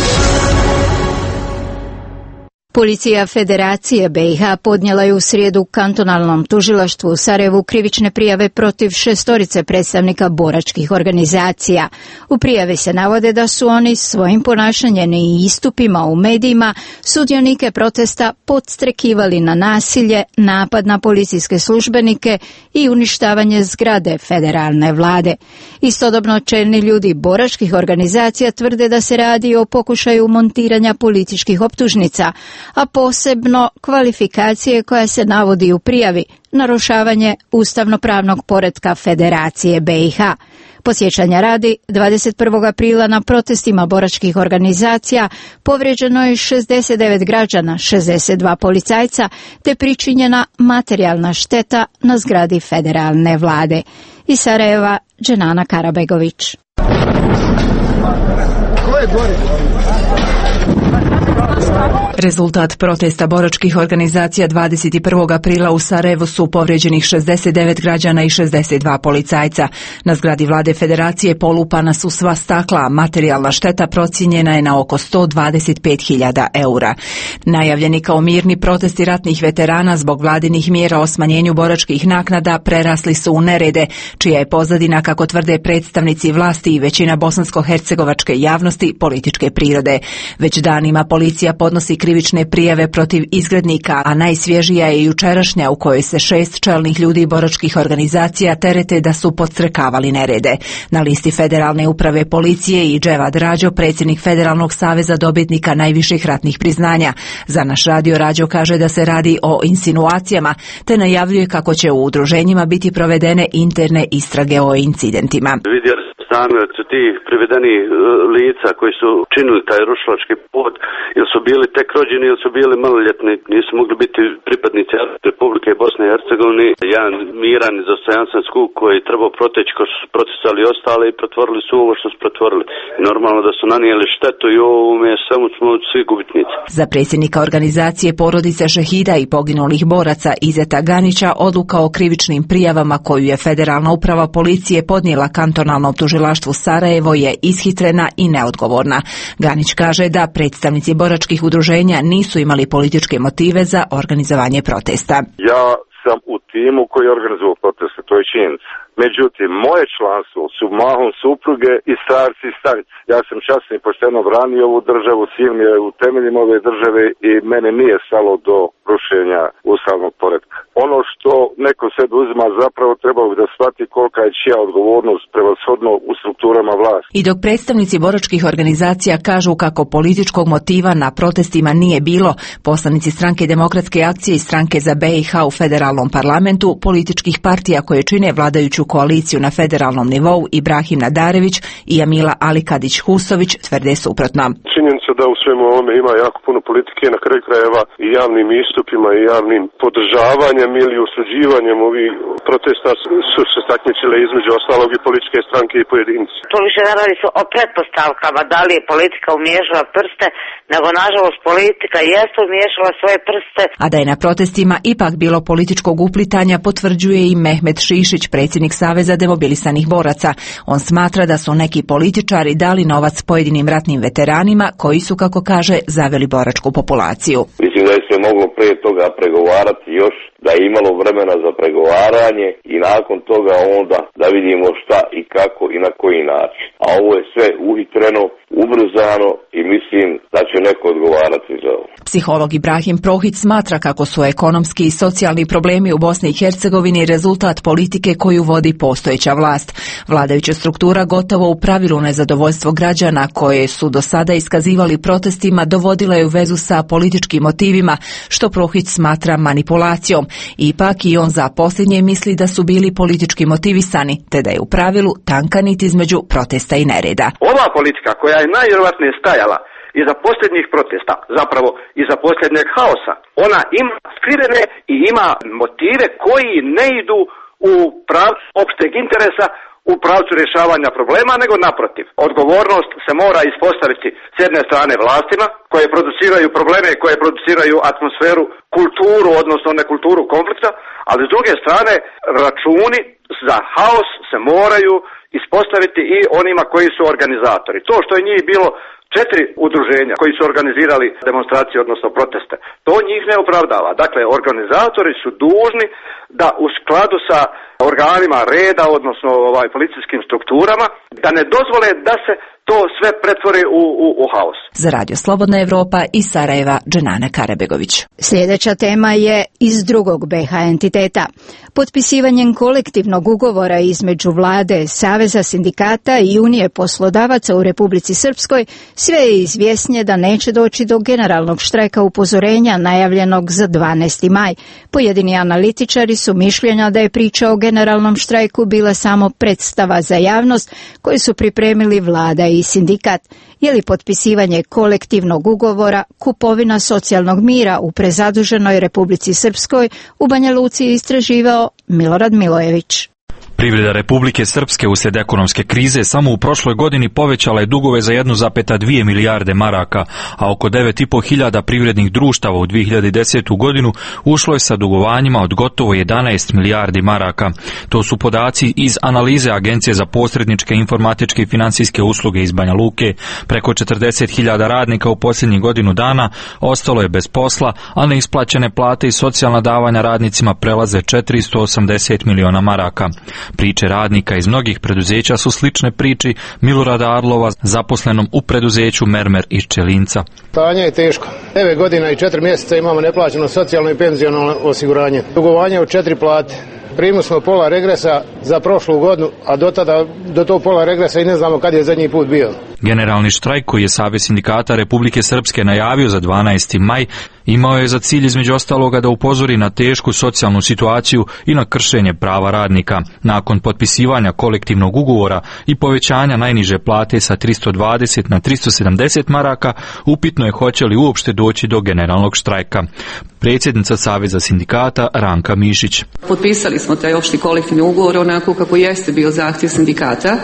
Policija Federacije B i H podnijela je u srijedu kantonalnom tužilaštvu u Sarajevu krivične prijave protiv šestorice predstavnika boračkih organizacija. U prijavi se navode da su oni svojim ponašanjem i istupima u medijima sudionike protesta podstrekivali na nasilje, napad na policijske službenike i uništavanje zgrade federalne vlade. Istodobno čelni ljudi boračkih organizacija tvrde da se radi o pokušaju montiranja političkih optužnica, a posebno kvalifikacije koja se navodi u prijavi, narušavanje ustavno-pravnog poretka Federacije B i H. Podsjećanja radi, dvadeset prvog aprila na protestima boračkih organizacija povrijeđeno je šezdeset devet građana, šezdeset dva policajca, te pričinjena materijalna šteta na zgradi federalne vlade. Iz Sarajeva, Dženana Karabegović.
Ko je Boris?
Rezultat protesta boračkih organizacija dvadeset prvog aprila u Sarajevu su povrijeđenih šezdeset devet građana i šezdeset dva policajca. Na zgradi vlade Federacije polupana su sva stakla, a materijalna šteta procijenjena je na oko sto dvadeset pet hiljada eura. Najavljeni kao mirni protesti ratnih veterana zbog vladinih mjera o smanjenju boračkih naknada prerasli su u nerede, čija je pozadina, kako tvrde predstavnici vlasti i većina bosansko-hercegovačke javnosti, političke prirode. Već danima policija podnosi krivične prijave protiv izgrednika, a najsvježija je jučerašnja u kojoj se šest čelnih ljudi boračkih organizacija terete da su podstrekavali nerede. Na listi Federalne uprave policije i Dževad Rađo, predsjednik Federalnog saveza dobitnika najviših ratnih priznanja. Za naš radio Rađo kaže da se radi o insinuacijama, te najavljuje kako će u udruženjima biti provedene interne istrage o incidentima.
Sami od ti privedeni lica koji su činili taj rušilački pod, ili su bili tek rođeni ili su bili maloljetni, nisu mogli biti pripadnici Republike Bosne i Hercegovine. Jedan miran i dostojanstven skup koji je trebao proteći ko su procesali ostale i pretvorili su ovo što su pretvorili. Normalno da su nanijeli štetu i ovome samo smo svi gubitnici.
Za predsjednika organizacije porodice šehida i poginulih boraca Izeta Ganića odluka o krivičnim prijavama koju je Federalna uprava policije podnijela kantonalnom tužilaštvu Sarajevo je ishitrena i neodgovorna. Ganić kaže da predstavnici boračkih udruženja nisu imali političke motive za organizovanje protesta.
Ja sam u timu koji je organizovao proteste, to je činjenica. Međutim, moje članstvo su mahom supruge i starci i starice. Ja sam časno i pošteno branio ovu državu, sin je u temeljima ove države i mene nije stalo do rušenja ustavnog poretka. Ono što neko sebe uzima zapravo trebalo bi da shvati kolika je čija odgovornost prevashodno u strukturama vlasti.
I dok predstavnici boračkih organizacija kažu kako političkog motiva na protestima nije bilo, poslanici Stranke demokratske akcije i Stranke za B i H u federalnom parlamentu, političkih partija koje čine vladajuću koaliciju na federalnom nivou Ibrahim Nadarević i Jamila Alikadić-Husović tvrde suprotno.
Činjenica da u svemu ovome ima jako puno politike, na kraju krajeva i javnim istupima i javnim podržavanjem ili osuđivanjem ovih protesta su se takmičile između ostalog i političke stranke i pojedinci.
To više ne radi se o pretpostavkama da li je politika umiješala prste, nego nažalost politika jeste umiješala svoje prste.
A da je na protestima ipak bilo političkog uplitanja potvrđuje i Mehmet Šišić, predsjednik Saveza demobilisanih boraca. On smatra da su neki političari dali novac pojedinim ratnim veteranima koji su, kako kaže, zaveli boračku populaciju.
Mislim da je se moglo prije toga pregovarati još, da je imalo vremena za pregovaranje i nakon toga onda da vidimo šta i kako i na koji način. A ovo je sve uhitreno, ubrzano i mislim da će neko odgovarati za ovo.
Psiholog Ibrahim Prohić smatra kako su ekonomski i socijalni problemi u Bosni i Hercegovini rezultat politike koju vodi postojeća vlast. Vladajuća struktura gotovo u pravilu nezadovoljstvo građana koje su do sada iskazivali protestima dovodila je u vezu sa političkim motivima, što Prohić smatra manipulacijom. Ipak i on za posljednje misli da su bili politički motivisani, te da je u pravilu tanka nit između protesta i nereda.
Ova politika koja je najvjerojatnije stajala iza posljednjih protesta, zapravo iza posljednjeg haosa, ona ima skrivene i ima motive koji ne idu u pravcu opšteg interesa, u pravcu rješavanja problema, nego naprotiv. Odgovornost se mora ispostaviti s jedne strane vlastima, koje produciraju probleme, koje produciraju atmosferu, kulturu, odnosno nekulturu konflikta, ali s druge strane računi za haos se moraju ispostaviti i onima koji su organizatori. To što je njih bilo četiri udruženja koji su organizirali demonstracije, odnosno proteste, to njih ne opravdava. Dakle, organizatori su dužni da u skladu sa organima reda, odnosno ovaj, policijskim strukturama, da ne dozvole da se to sve pretvori u, u, u haos.
Za Radio Slobodna Evropa iz Sarajeva, Dženana Karabegović.
Sljedeća tema je iz drugog B H entiteta. Potpisivanjem kolektivnog ugovora između vlade, Saveza sindikata i Unije poslodavaca u Republici Srpskoj sve je izvjesnije da neće doći do generalnog štrajka upozorenja najavljenog za dvanaesti maj. Pojedini analitičari su mišljenja da je priča o generalnom štrajku bila samo predstava za javnost koju su pripremili vlada i sindikat. Je li potpisivanje kolektivnog ugovora kupovina socijalnog mira u prezaduženoj Republici Srpskoj, u Banja Luci istraživao Milorad Milojević.
Privreda Republike Srpske uslijed ekonomske krize samo u prošloj godini povećala je dugove za jednu zarez dvije milijarde maraka, a oko devet i po hiljada privrednih društava u dvije hiljade desetu godinu ušlo je sa dugovanjima od gotovo jedanaest milijardi maraka. To su podaci iz analize Agencije za posredničke informatičke i financijske usluge iz Banja Luke. Preko četrdeset hiljada radnika u posljednjih godinu dana ostalo je bez posla, a neisplaćene plate i socijalna davanja radnicima prelaze četiristo osamdeset miliona maraka. Priče radnika iz mnogih preduzeća su slične priči Milorada Arlova, zaposlenom u preduzeću Mermer iz Čelinca.
Stanje je teško. devet godina i četiri mjeseca imamo neplaćeno socijalno i penziono osiguranje. Dugovanje od četiri plate. Primili smo pola regresa za prošlu godinu, a do tada, do tog pola regresa i ne znamo kad je zadnji put bio.
Generalni štrajk koji je Savez sindikata Republike Srpske najavio za dvanaesti maj imao je za cilj između ostaloga da upozori na tešku socijalnu situaciju i na kršenje prava radnika. Nakon potpisivanja kolektivnog ugovora i povećanja najniže plate sa tristo dvadeset na tristo sedamdeset maraka, upitno je hoće li uopšte doći do generalnog štrajka. Predsjednica Saveza sindikata Ranka Mišić.
Potpisali smo taj opšti kolektivni ugovor onako kako jeste bio zahtjev sindikata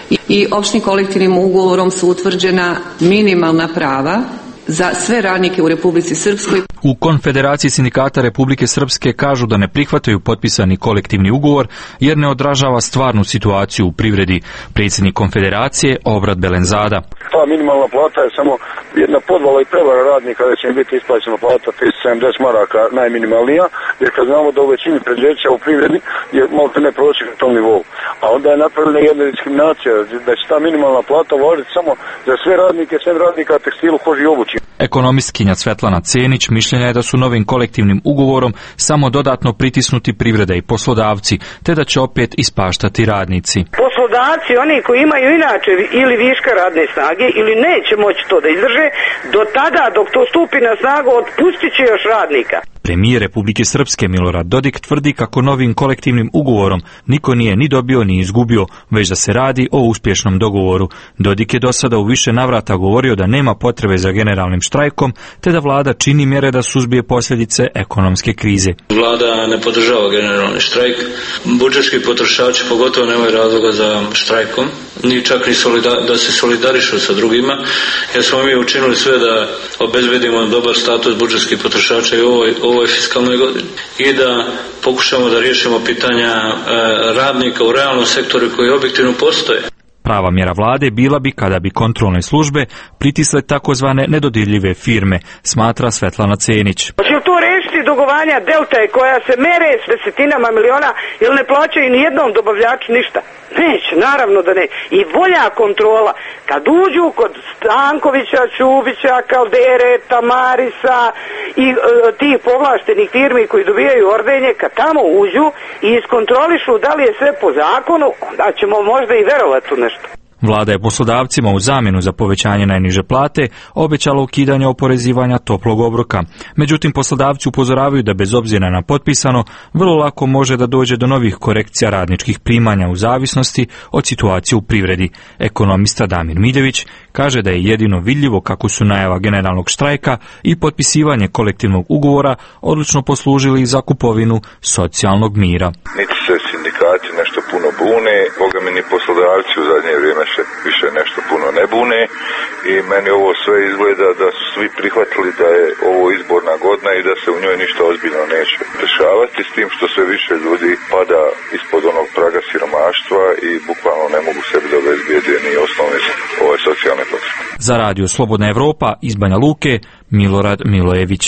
i opštim kolektivnim ugovorom su utvrđena minimalna prava za sve radnike u Republici Srpskoj.
U Konfederaciji sindikata Republike Srpske kažu da ne prihvataju potpisani kolektivni ugovor jer ne odražava stvarnu situaciju u privredi. Predsjednik Konfederacije Obrat Belenzada.
Ta minimalna plata je samo jedna podvala i prevara radnika da će im biti isplaćena plata sedamdeset maraka najminimalnija, jer kad znamo da u većini preduzeća u privredi je malo ne prosjek na tom nivou. A onda je napravljena jedna diskriminacija da će ta minimalna plata važiti samo za sve radnike, sve radnika tekstilu, koži i obući.
Ekonomistkinja Svetlana Cenić mišljenja je da su novim kolektivnim ugovorom samo dodatno pritisnuti privreda i poslodavci, te da će opet ispaštati radnici.
Poslodavci, oni koji imaju inače ili viška radne snage ili neće moći to da izdrže, do tada dok to stupi na snagu otpustit će još radnika.
Premijer Republike Srpske Milorad Dodik tvrdi kako novim kolektivnim ugovorom niko nije ni dobio ni izgubio, već da se radi o uspješnom dogovoru. Dodik je do sada u više navrata govorio da nema potrebe za generalnim štrajkom, te da vlada čini mjere da suzbije posljedice ekonomske krize.
Vlada ne podržava generalni štrajk. Budžetski potrošači pogotovo nemaju razloga za štrajkom, ni čak ni solida, da se solidarišu sa drugima, jer smo mi učinili sve da obezbedimo dobar status budžetskih potrošača i u ovoj, ovoj fiskalnoj godini i da pokušamo da riješimo pitanja e, radnika u realnom sektoru koji objektivno postoje.
Prava mjera vlade bila bi kada bi kontrolne službe pritisle takozvane nedodirljive firme, smatra Svetlana Cenić.
Hoće li to rešiti dugovanja Delta koja se mere s desetinama miliona ili ne plaćaju ni jednom dobavljaču ništa? Neće, naravno da ne. I volja kontrola. Kad uđu kod Stankovića, Čubića, Kaldere, Tamarisa i e, tih povlaštenih firmi koji dobijaju ordenje, kad tamo uđu i iskontrolišu da li je sve po zakonu, onda ćemo možda i verovati u nešto.
Vlada je poslodavcima u zamjenu za povećanje najniže plate obećala ukidanje oporezivanja toplog obroka. Međutim, poslodavci upozoravaju da bez obzira na potpisano, vrlo lako može da dođe do novih korekcija radničkih primanja u zavisnosti od situacije u privredi. Ekonomista Damir Miljević kaže da je jedino vidljivo kako su najava generalnog štrajka i potpisivanje kolektivnog ugovora odlično poslužili za kupovinu socijalnog mira.
Niti se sindikati nešto puno bune, boga mi ni poslodavci u zadnje vrijeme se više nešto puno ne bune i meni ovo sve izgleda da su svi prihvatili da je ovo izborna godina i da se u njoj ništa ozbiljno neće dešavati, s tim što sve više ljudi pada ispod onog praga siromaštva i bukvalno ne mogu sebi da obezbijede ni osnovne ove socijalne potrebe.
Za radio Slobodna Evropa iz Banja Luke, Milorad Milojević.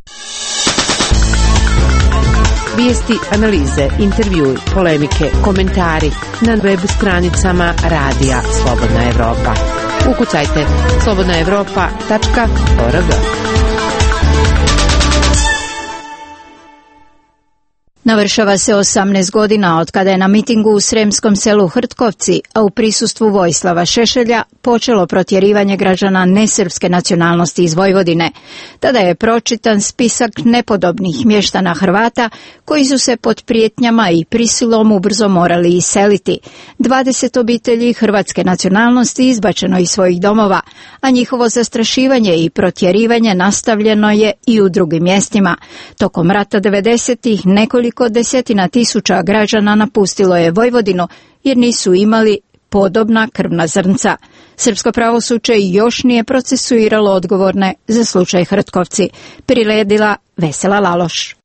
Vijesti, analize, intervjui, polemike, komentari na web stranicama Radija Slobodna Evropa. Ukucajte slobodna evropa tačka org.
Navršava se osamnaest godina od kada je na mitingu u sremskom selu Hrtkovci, a u prisustvu Vojislava Šešelja, počelo protjerivanje građana nesrpske nacionalnosti iz Vojvodine. Tada je pročitan spisak nepodobnih mještana Hrvata koji su se pod prijetnjama i prisilom ubrzo morali iseliti. dvadeset obitelji hrvatske nacionalnosti izbačeno iz svojih domova, a njihovo zastrašivanje i protjerivanje nastavljeno je i u drugim mjestima. Tokom rata devedesetih nekoliko Koliko desetina tisuća građana napustilo je Vojvodinu jer nisu imali podobna krvna zrnca. Srpsko pravosuđe još nije procesuiralo odgovorne za slučaj Hrtkovci. Priredila Vesela Laloš.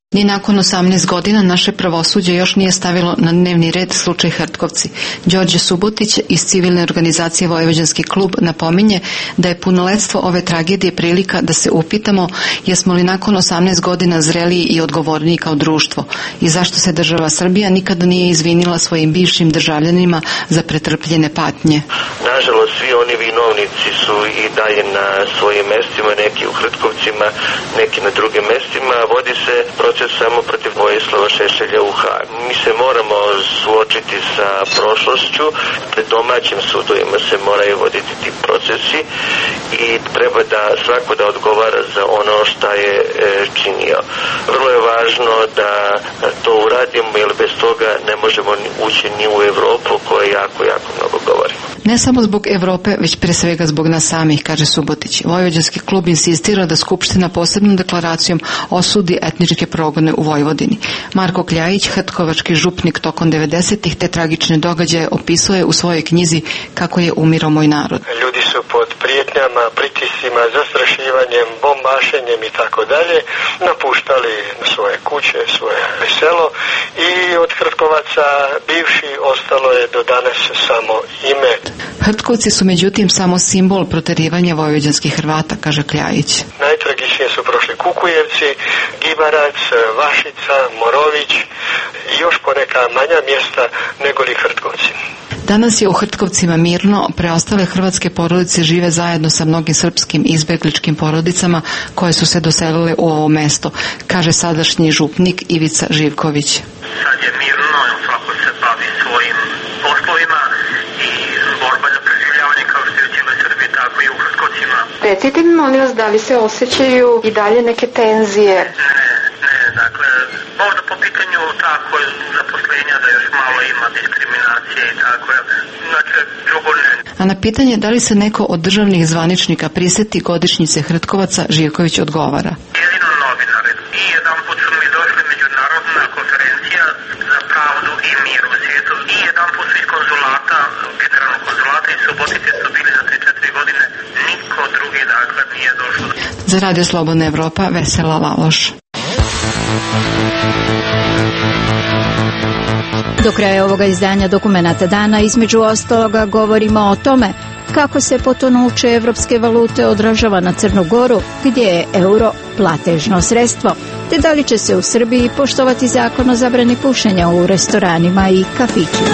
Ni nakon osamnaest godina naše pravosuđe još nije stavilo na dnevni red slučaj Hrtkovci. Đorđe Subotić iz civilne organizacije Vojvođanski klub napominje da je punoletstvo ove tragedije prilika da se upitamo jesmo li nakon osamnaest godina zreliji i odgovorniji kao društvo i zašto se država Srbija nikada nije izvinila svojim bivšim državljanima za pretrpljene patnje.
Nažalost, svi oni vinovnici su i dalje na svojim mestima, neki u Hrtkovcima, neki na drugim mestima. Vodi se proces samo protiv Vojislava Šešelja u Hagu. Mi se moramo suočiti sa prošlošću, pred domaćim sudovima se moraju voditi ti procesi i treba da svako da odgovara za ono šta je e, činio. Vrlo je važno da to uradimo, jer bez toga ne možemo ući ni u Evropu koja jako, jako mnogo govori.
Ne samo zbog Evrope, već pre svega zbog nas samih, kaže Subotić. Vojvođanski klub insistira da Skupština posebnom deklaracijom osudi etničke progone u Vojvodini. Marko Kljajić, hrtkovački župnik tokom devedesetih, te tragične događaje opisuje u svojoj knjizi Kako je umirao moj narod.
Ljudi su pod prijetnjama, pritiscima, zastrašivanjem, bombašenjem i tako dalje napuštali svoje kuće, svoje selo i od Hrtkovaca bivši ostalo je do danas samo ime.
Hrtkovci su međutim samo simbol proterivanja vojvođanskih Hrvata, kaže Kljajić.
Najtragičnije su prošli Kukujevci, Gibarac, Vašica, Morović i još poneka manja mjesta nego li Hrtkovci.
Danas je u Hrtkovcima mirno, preostale hrvatske porodice žive zajedno sa mnogim srpskim izbegličkim porodicama koje su se doselile u ovo mesto, kaže sadašnji župnik Ivica Živković.
Sad je mirno, svako se bavi svojim poslovima i borba za preživljavanje kao što je u cijeloj Srbiji, tako i u Hrtkovcima.
Recite mi, molim vas, da li se osjećaju i dalje neke tenzije?
Ne, ne, dakle, možda po pitanju tako zaposlenja da još malo ima diskriminacije i tako, znači drugo ne.
A na pitanje da li se neko od državnih zvaničnika prisjeti godišnjice Hrtkovaca, Živković odgovara.
Jedino novinari. I jedan put su mi došli međunarodna konferencija za pravdu i mir u svijetu. I jedan put su iz konzulata, generalnog konzulata i Subotice su bili za tri četiri godine. Niko drugi dakle nije došlo.
Za Radio Slobodna Evropa, Vesela Laloš.
Do kraja ovoga izdanja Dokumenata dana između ostaloga govorimo o tome kako se potonuće evropske valute odražava na Crnu Goru, gdje je euro platežno sredstvo, te da li će se u Srbiji poštovati zakon o zabrani pušenja u restoranima i kafićima.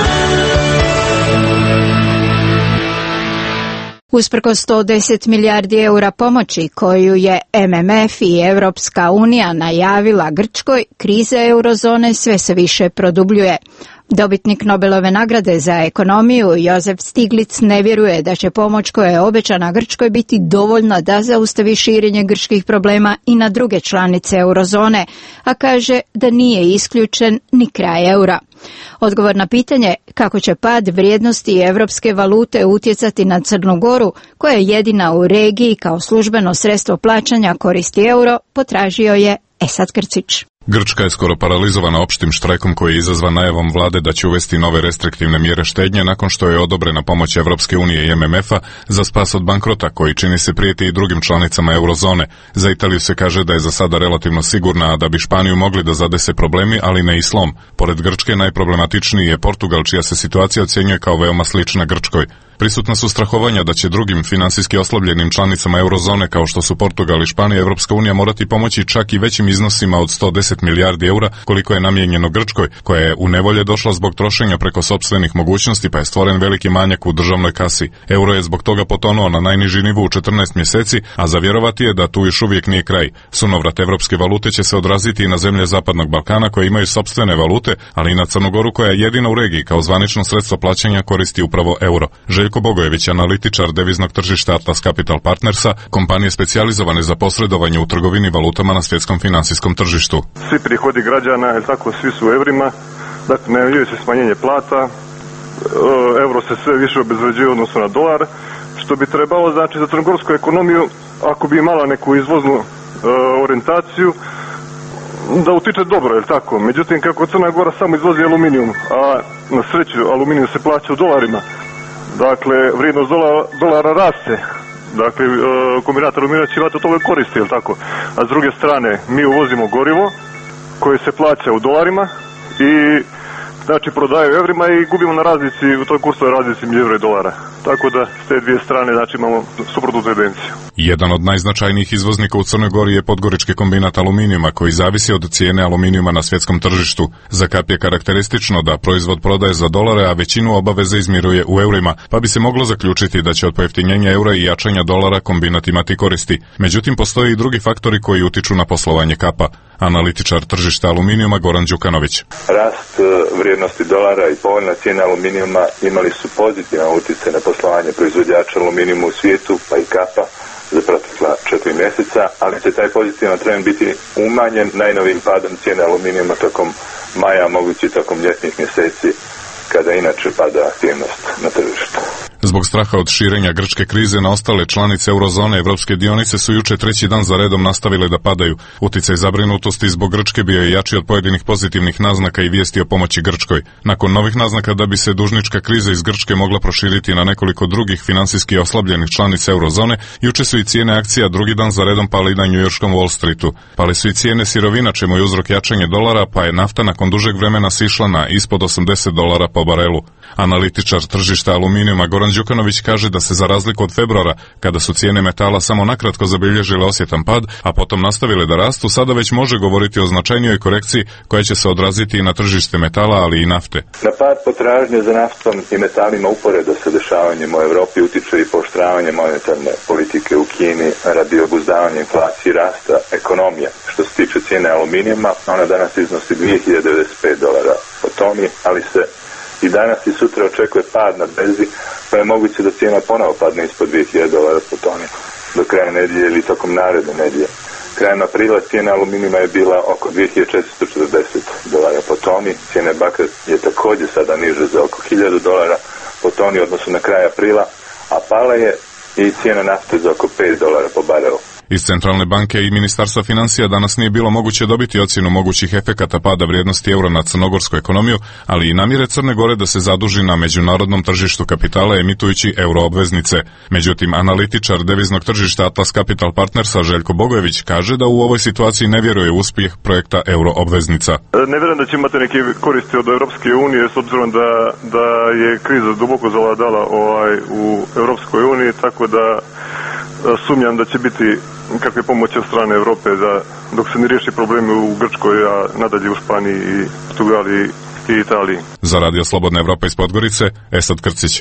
Usprkos sto deset milijardi eura pomoći koju je M M F i Evropska unija najavila Grčkoj, kriza eurozone sve se više produbljuje. Dobitnik Nobelove nagrade za ekonomiju Josef Stiglitz ne vjeruje da će pomoć koja je obećana Grčkoj biti dovoljna da zaustavi širenje grčkih problema i na druge članice eurozone, a kaže da nije isključen ni kraj eura. Odgovor na pitanje kako će pad vrijednosti evropske valute utjecati na Crnu Goru, koja je jedina u regiji kao službeno sredstvo plaćanja koristi euro, potražio je Esad Krcić.
Grčka je skoro paralizovana opštim štrajkom koji je izazvan najavom vlade da će uvesti nove restriktivne mjere štednje nakon što je odobrena pomoć Evropske unije i M M F-a za spas od bankrota koji čini se prijeti i drugim članicama eurozone. Za Italiju se kaže da je za sada relativno sigurna, a da bi Španiju mogli da zadese problemi, ali ne i slom. Pored Grčke najproblematičniji je Portugal, čija se situacija ocjenjuje kao veoma slična Grčkoj. Prisutna su strahovanja da će drugim finansijski oslabljenim članicama eurozone kao što su Portugal i Španija Evropska unija morati pomoći čak i većim iznosima od sto deset milijardi eura koliko je namijenjeno Grčkoj, koja je u nevolje došla zbog trošenja preko sopstvenih mogućnosti pa je stvoren veliki manjak u državnoj kasi. Euro je zbog toga potonuo na najniži nivo u četrnaest mjeseci, a za vjerovati je da tu još uvijek nije kraj. Sunovrat evropske valute će se odraziti i na zemlje Zapadnog Balkana koje imaju sopstvene valute, ali i na Crnu Goru koja je jedina u regiji kao zvanično sredstvo plaćanja koristi upravo euro. Željko Bogojević, analitičar deviznog tržišta Atlas Capital Partnersa, kompanije specijalizovane za posredovanje u trgovini valutama na svjetskom finansijskom tržištu.
Svi prihodi građana, je tako, svi su u evrima, dakle najavljuje se smanjenje plata, euro se sve više obezvređuje u odnosu na dolar, što bi trebalo znači za crnogorsku ekonomiju, ako bi imala neku izvoznu uh, orijentaciju, da utiče dobro, je tako? Međutim, kako Crna Gora samo izvozi aluminijum, a na sreću aluminijum se plaća u dolarima, dakle, vrijednost dolara, dolara raste. Dakle, kombinat aluminija će imati od toga koristi, je tako? A s druge strane, mi uvozimo gorivo koji se plaća u dolarima i znači prodaju u evrima i gubimo na razlici, u toj kursovoj razlici među eura i dolara. Tako da s te dvije strane znači imamo suprotnu tendenciju.
Jedan od najznačajnijih izvoznika u Crnoj Gori je podgorički kombinat aluminijuma koji zavisi od cijene aluminijuma na svjetskom tržištu. Za Kap je karakteristično da proizvod prodaje za dolare, a većinu obaveze izmiruje u eurima, pa bi se moglo zaključiti da će od pojeftinjenja eura i jačanja dolara kombinat imati koristi. Međutim, postoje i drugi faktori koji utiču na poslovanje Kapa. Analitičar tržišta aluminijuma Goran Đukanović.
Rast vrijednosti dolara i povoljna cijena aluminijuma imali su pozitivan utjecaj na poslovanje proizvođača aluminijuma u svijetu, pa i Kapa za protekla četiri mjeseca, ali će taj pozitivan trend biti umanjen najnovim padom cijene aluminijuma tokom maja, mogući tokom ljetnih mjeseci, kada inače pada aktivnost na tržištu.
Zbog straha od širenja grčke krize na ostale članice eurozone, evropske dionice su juče treći dan za redom nastavile da padaju. Uticaj zabrinutosti zbog Grčke bio je jači od pojedinih pozitivnih naznaka i vijesti o pomoći Grčkoj. Nakon novih naznaka da bi se dužnička kriza iz Grčke mogla proširiti na nekoliko drugih finansijski oslabljenih članica eurozone, juče su i cijene akcija drugi dan za redom pali na njujorškom Wall Streetu. Pali su i cijene sirovina, čemu je uzrok jačanje dolara, pa je nafta nakon dužeg vremena sišla na ispod osamdeset dolara po barelu. Analitičar tržišta aluminijuma Goran Đukanović kaže da se za razliku od februara, kada su cijene metala samo nakratko zabilježile osjetan pad, a potom nastavile da rastu, sada već može govoriti o značajnijoj korekciji koja će se odraziti i na tržište metala, ali i nafte.
Na pad potražnje za naftom i metalima uporedo sa dešavanjem u Europi utiče i pooštravanje monetarne politike u Kini radi obuzdavanja inflacije i rasta ekonomije. Što se tiče cijene aluminijuma, ona danas iznosi dvije hiljade devedeset pet dolara po toni, ali se i danas i sutra očekuje pad na berzi, pa je moguće da cijena ponovo padne ispod dvije hiljade dolara po toni do kraja nedjelje ili tokom naredne nedjelje. Krajem aprila cijena aluminijuma je bila oko dvije hiljade četiristo četrdeset dolara po toni, cijena bakra je također sada niže za oko hiljadu dolara po toni odnosno na kraj aprila, a pala je i cijena nafte za oko pet dolara po barelu.
Iz Centralne banke i Ministarstva financija danas nije bilo moguće dobiti ocjenu mogućih efekata pada vrijednosti eura na crnogorsku ekonomiju, ali i namjere Crne Gore da se zaduži na međunarodnom tržištu kapitala emitujući euroobveznice. Međutim, analitičar deviznog tržišta Atlas Capital Partnersa Željko Bogojević kaže da u ovoj situaciji ne vjeruje u uspjeh projekta euroobveznica.
Ne vjerujem da će imati neke koristi od Europske unije s obzirom da, da je kriza duboko zavladala ovaj, u Europskoj uniji, tako da sumnjam da će biti kakve pomoći od strane Europe za, dok se ne riješi problemi u Grčkoj, a nadalje u Španiji i Portugaliji i Italiji.
Za Radio Slobodna Evropa iz Podgorice, Esad Krcić.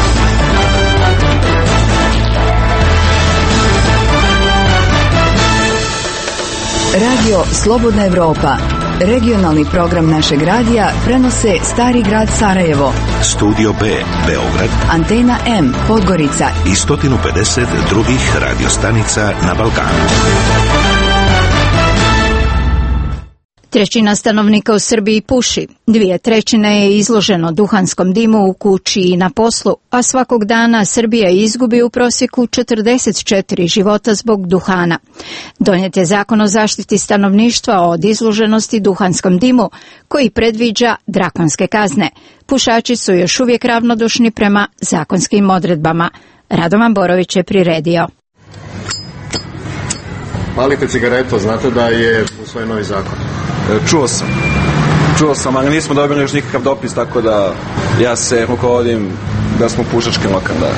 Radio Slobodna Evropa, regionalni program našeg radija, prenose Stari grad Sarajevo,
Studio B, Beograd,
Antena M, Podgorica
i sto pedeset drugih radiostanica na Balkanu.
Trećina stanovnika u Srbiji puši, dvije trećine je izloženo duhanskom dimu u kući i na poslu, a svakog dana Srbija izgubi u prosjeku četrdeset četiri života zbog duhana. Donijet je zakon o zaštiti stanovništva od izloženosti duhanskom dimu, koji predviđa drakonske kazne. Pušači su još uvijek ravnodušni prema zakonskim odredbama. Radovan Borović je priredio.
Palite cigaretu, znate da je usvojen novi zakon?
Čuo sam. Čuo sam, ali nismo dobili još nikakav dopis, tako da ja se rukovodim da smo pušački lokal, da.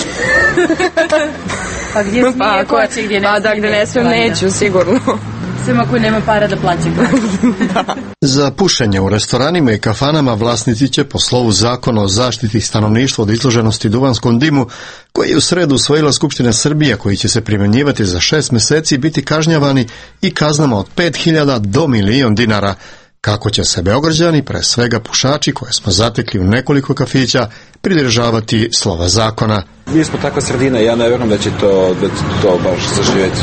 Pa gdje smije, pa, ko će gdje ne
pa, da, gdje ne smijem, neću, sigurno.
Svima koji nema para da plaća.
Da. Za pušenje u restoranima i kafanama vlasnici će po slovu zakona o zaštiti stanovništva od izloženosti duvanskom dimu, koji je u sredu usvojila Skupština Srbije, koji će se primjenjivati za šest mjeseci, biti kažnjavani i kaznama od pet hiljada do milion dinara. Kako će se Beograđani, pre svega pušači koje smo zatekli u nekoliko kafića, pridržavati slova zakona.
Mi smo takva sredina, ja ne vjerujem da će to, da će to baš zaživjeti.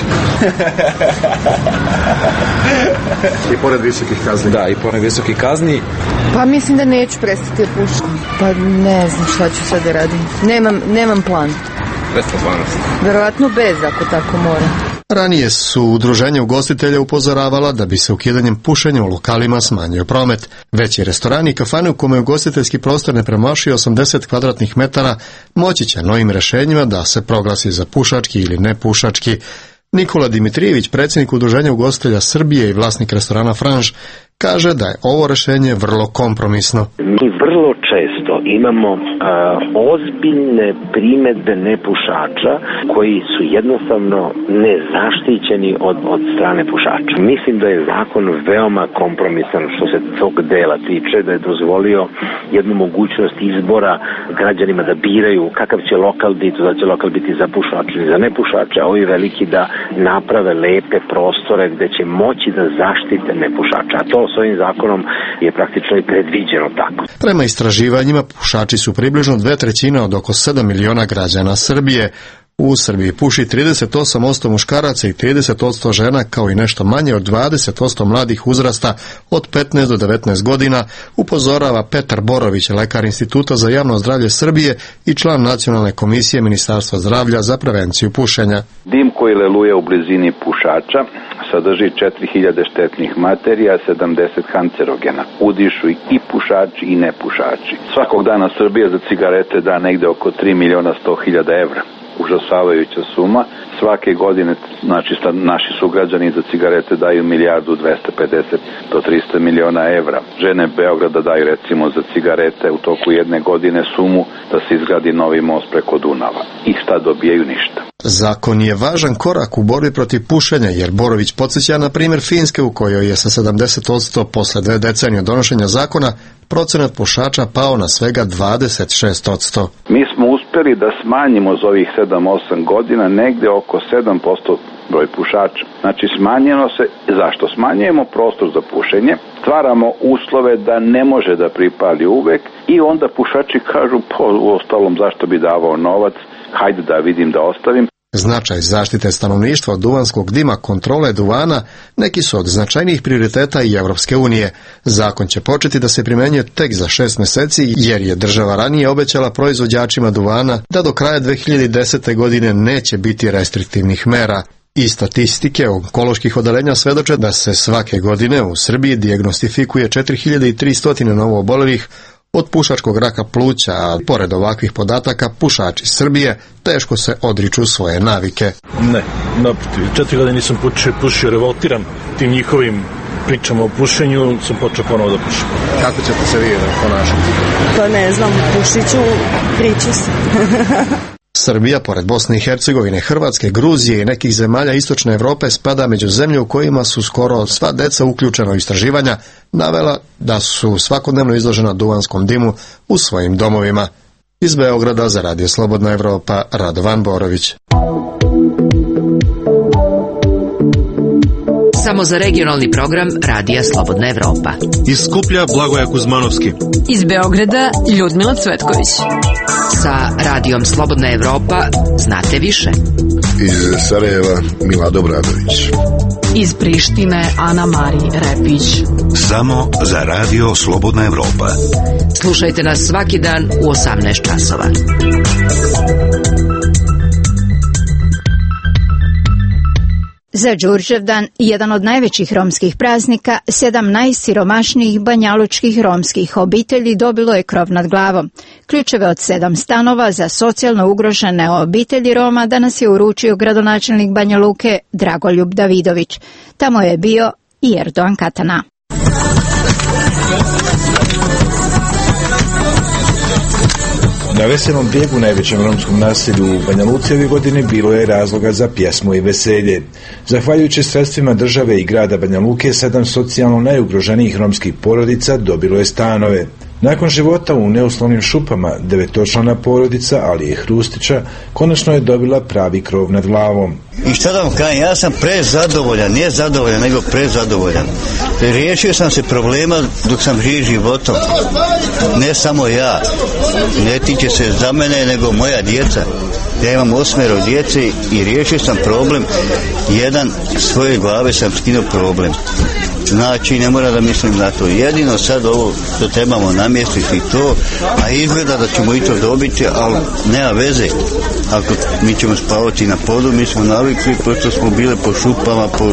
I pored visokih kazni.
Da, i pored visokih kazni.
Pa mislim da neću prestati da pušim. Pa ne znam šta ću sad da radim. Nemam, nemam plan.
Bez plana.
Verovatno bez, ako tako mora.
Ranije su udruženja ugostitelja upozoravala da bi se ukidanjem pušenja u lokalima smanjio promet. Veći restorani i kafane u kome ugostiteljski prostor ne premašuje osamdeset kvadratnih metara moći će novim rješenjima da se proglasi za pušački ili nepušački. Nikola Dimitrijević, predsjednik Udruženja ugostitelja Srbije i vlasnik restorana Franš, kaže da je ovo rješenje vrlo kompromisno.
Mi vrlo često imamo a, ozbiljne primjedbe nepušača koji su jednostavno nezaštićeni od, od strane pušača. Mislim da je zakon veoma kompromisan što se tog dela tiče, da je dozvolio jednu mogućnost izbora građanima da biraju kakav će lokal biti, da će lokal biti za pušače ili za nepušače, a ovi veliki da naprave lepe prostore gde će moći da zaštite nepušača. A to s ovim zakonom je praktično i predviđeno tako.
Prema istraživanjima, pušači su približno dve trećine od oko sedam miliona građana Srbije. U Srbiji puši trideset osam posto muškaraca i trideset posto žena, kao i nešto manje od dvadeset posto mladih uzrasta od petnaest do devetnaest godina, upozorava Petar Borović, lekar Instituta za javno zdravlje Srbije i član Nacionalne komisije Ministarstva zdravlja za prevenciju pušenja.
Dim koji leluje u blizini pušača sadrži četiri hiljade štetnih materija, sedamdeset kancerogena. Udišu i pušači i nepušači. Svakog dana Srbija za cigarete da negde oko tri miliona sto hiljada evra. Užasavajuća suma. Svake godine, znači, naši sugrađani za cigarete daju milijardu dvesta pedeset do trista miliona evra. Žene Beograda daju recimo za cigarete u toku jedne godine sumu da se izgradi novi most preko Dunava. I šta dobijaju? Ništa.
Zakon je važan korak u borbi protiv pušenja, jer Borović podsjeća na primjer Finske u kojoj je sa sedamdeset posto posle dve decenije donošenja zakona procenat pušača pao na svega dvadeset šest posto.
Mi smo uspeli da smanjimo za ovih sedam osam godina negde oko sedam posto broj pušača. Znači smanjeno se, zašto? Smanjujemo prostor za pušenje, stvaramo uslove da ne može da pripali uvek i onda pušači kažu, po u ostalom zašto bi davao novac, hajde da vidim da ostavim.
Značaj zaštite stanovništva od duvanskog dima, kontrole duvana, neki su od značajnijih prioriteta i Evropske unije. Zakon će početi da se primjenjuje tek za šest mjeseci, jer je država ranije obećala proizvođačima duvana da do kraja dve hiljade desete. godine neće biti restriktivnih mera. I statistike onkoloških odeljenja svedoče da se svake godine u Srbiji dijagnostifikuje četiri hiljade tristo novo obolelih od pušačkog raka pluća, a pored ovakvih podataka pušači Srbije teško se odriču svoje navike.
Ne, naprotiv, četiri godine nisam pušio, pušio, revoltiram tim njihovim pričama o pušenju, sam počeo ponovo da pušim.
Kako ćete se vi ponašati?
Pa ne znam, pušit ću, priču se.
Srbija, pored Bosne i Hercegovine, Hrvatske, Gruzije i nekih zemalja istočne Europe, spada među zemlje u kojima su skoro sva deca uključena u istraživanja, navela da su svakodnevno izložena duvanskom dimu u svojim domovima. Iz Beograda za Radio Slobodna Evropa, Radovan Borović.
Samo za regionalni program Radija Slobodna Evropa.
Iz Skuplja Blagoja Kuzmanovski.
Iz Beograda Ljudmila Cvetković. Sa Radijom Slobodna Evropa znate više.
Iz Sarajeva Milado Bradović.
Iz Prištine Ana Mari Repić.
Samo za Radio Slobodna Evropa.
Slušajte nas svaki dan u osamnaest časova.
Za Đurđevdan, jedan od najvećih romskih praznika, sedam najsiromašnijih banjalučkih romskih obitelji dobilo je krov nad glavom. Ključeve od sedam stanova za socijalno ugrožene obitelji Roma danas je uručio gradonačelnik Banja Luke Dragoljub Davidović. Tamo je bio i Erdogan Katana.
Na Veselom brijegu, najvećem romskom naselju u Banja Luci, ove godine bilo je razloga za pjesmu i veselje. Zahvaljujući sredstvima države i grada Banja Luke, sedam socijalno najugroženijih romskih porodica dobilo je stanove. Nakon života u neuslovnim šupama, devetočlana porodica Alije Hrustića konačno je dobila pravi krov nad glavom.
I šta da vam kažem, ja sam prezadovoljan, nije zadovoljan, nego prezadovoljan. Riješio sam se problema dok sam živ životom. Ne samo ja, ne tiče se za mene, nego moja djeca. Ja imam osmero djece i riješio sam problem. Jedan svoje glave sam skinuo problem. Znači, ne mora da mislim na to. Jedino sad ovo što trebamo namjestiti to, a izgleda da ćemo i to dobiti, ali nema veze. Ako mi ćemo spavati na podu, mi smo navikli, pošto smo bili po šupama, po,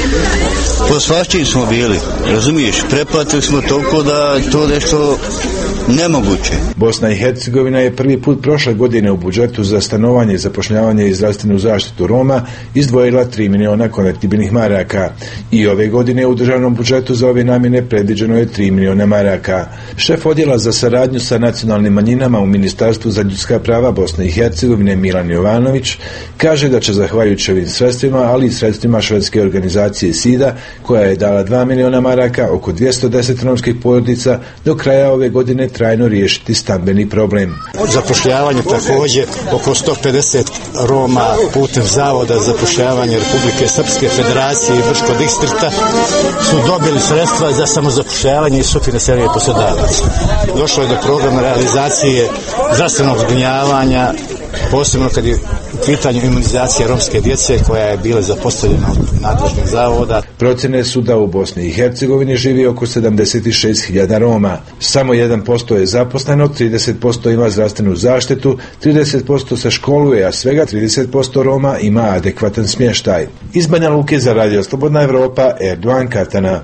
po svačim smo bili. Razumiješ, preplatili smo toliko da to nešto Nemoguće.
Bosna i Hercegovina je prvi put prošle godine u budžetu za stanovanje, zapošljavanje i zdravstvenu zaštitu Roma izdvojila tri miliona konvertibilnih maraka. I ove godine u državnom budžetu za ove namjene predviđeno je tri miliona maraka. Šef odjela za saradnju sa nacionalnim manjinama u Ministarstvu za ljudska prava Bosne i Hercegovine Milan Jovanović kaže da će zahvaljujući ovim sredstvima, ali i sredstvima švedske organizacije SIDA, koja je dala dva miliona maraka, oko dvjesto deset romskih porodica do kraja ove godine trajno riješiti stambeni problem.
Zapošljavanje također oko sto pedeset Roma putem Zavoda za zapošljavanje Republike Srpske Federacije i Brčkog distrikta su dobili sredstva za samozapošljavanje i sufinansiranje poslodavaca. Došlo je do programa realizacije zdravstvenog zbrinjavanja, posebno kad je u pitanju imunizacija romske djece koja je bila zapostavljena od nadležnih zavoda.
Procjene su da u Bosni i Hercegovini živi oko sedamdeset šest hiljada Roma. Samo jedan posto je zaposleno, trideset posto ima zdravstvenu zaštitu, trideset posto se školuje, a svega trideset posto Roma ima adekvatan smještaj. Iz Banja Luke za Radio Slobodna Evropa, Erdogan Katana.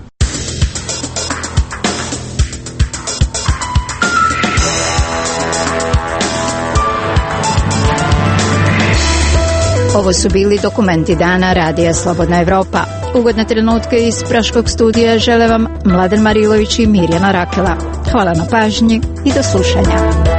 Ovo su bili dokumenti dana Radija Slobodna Evropa. Ugodne trenutke iz Praškog studija žele vam Mladen Marilović i Mirjana Rakela. Hvala na pažnji i do slušanja.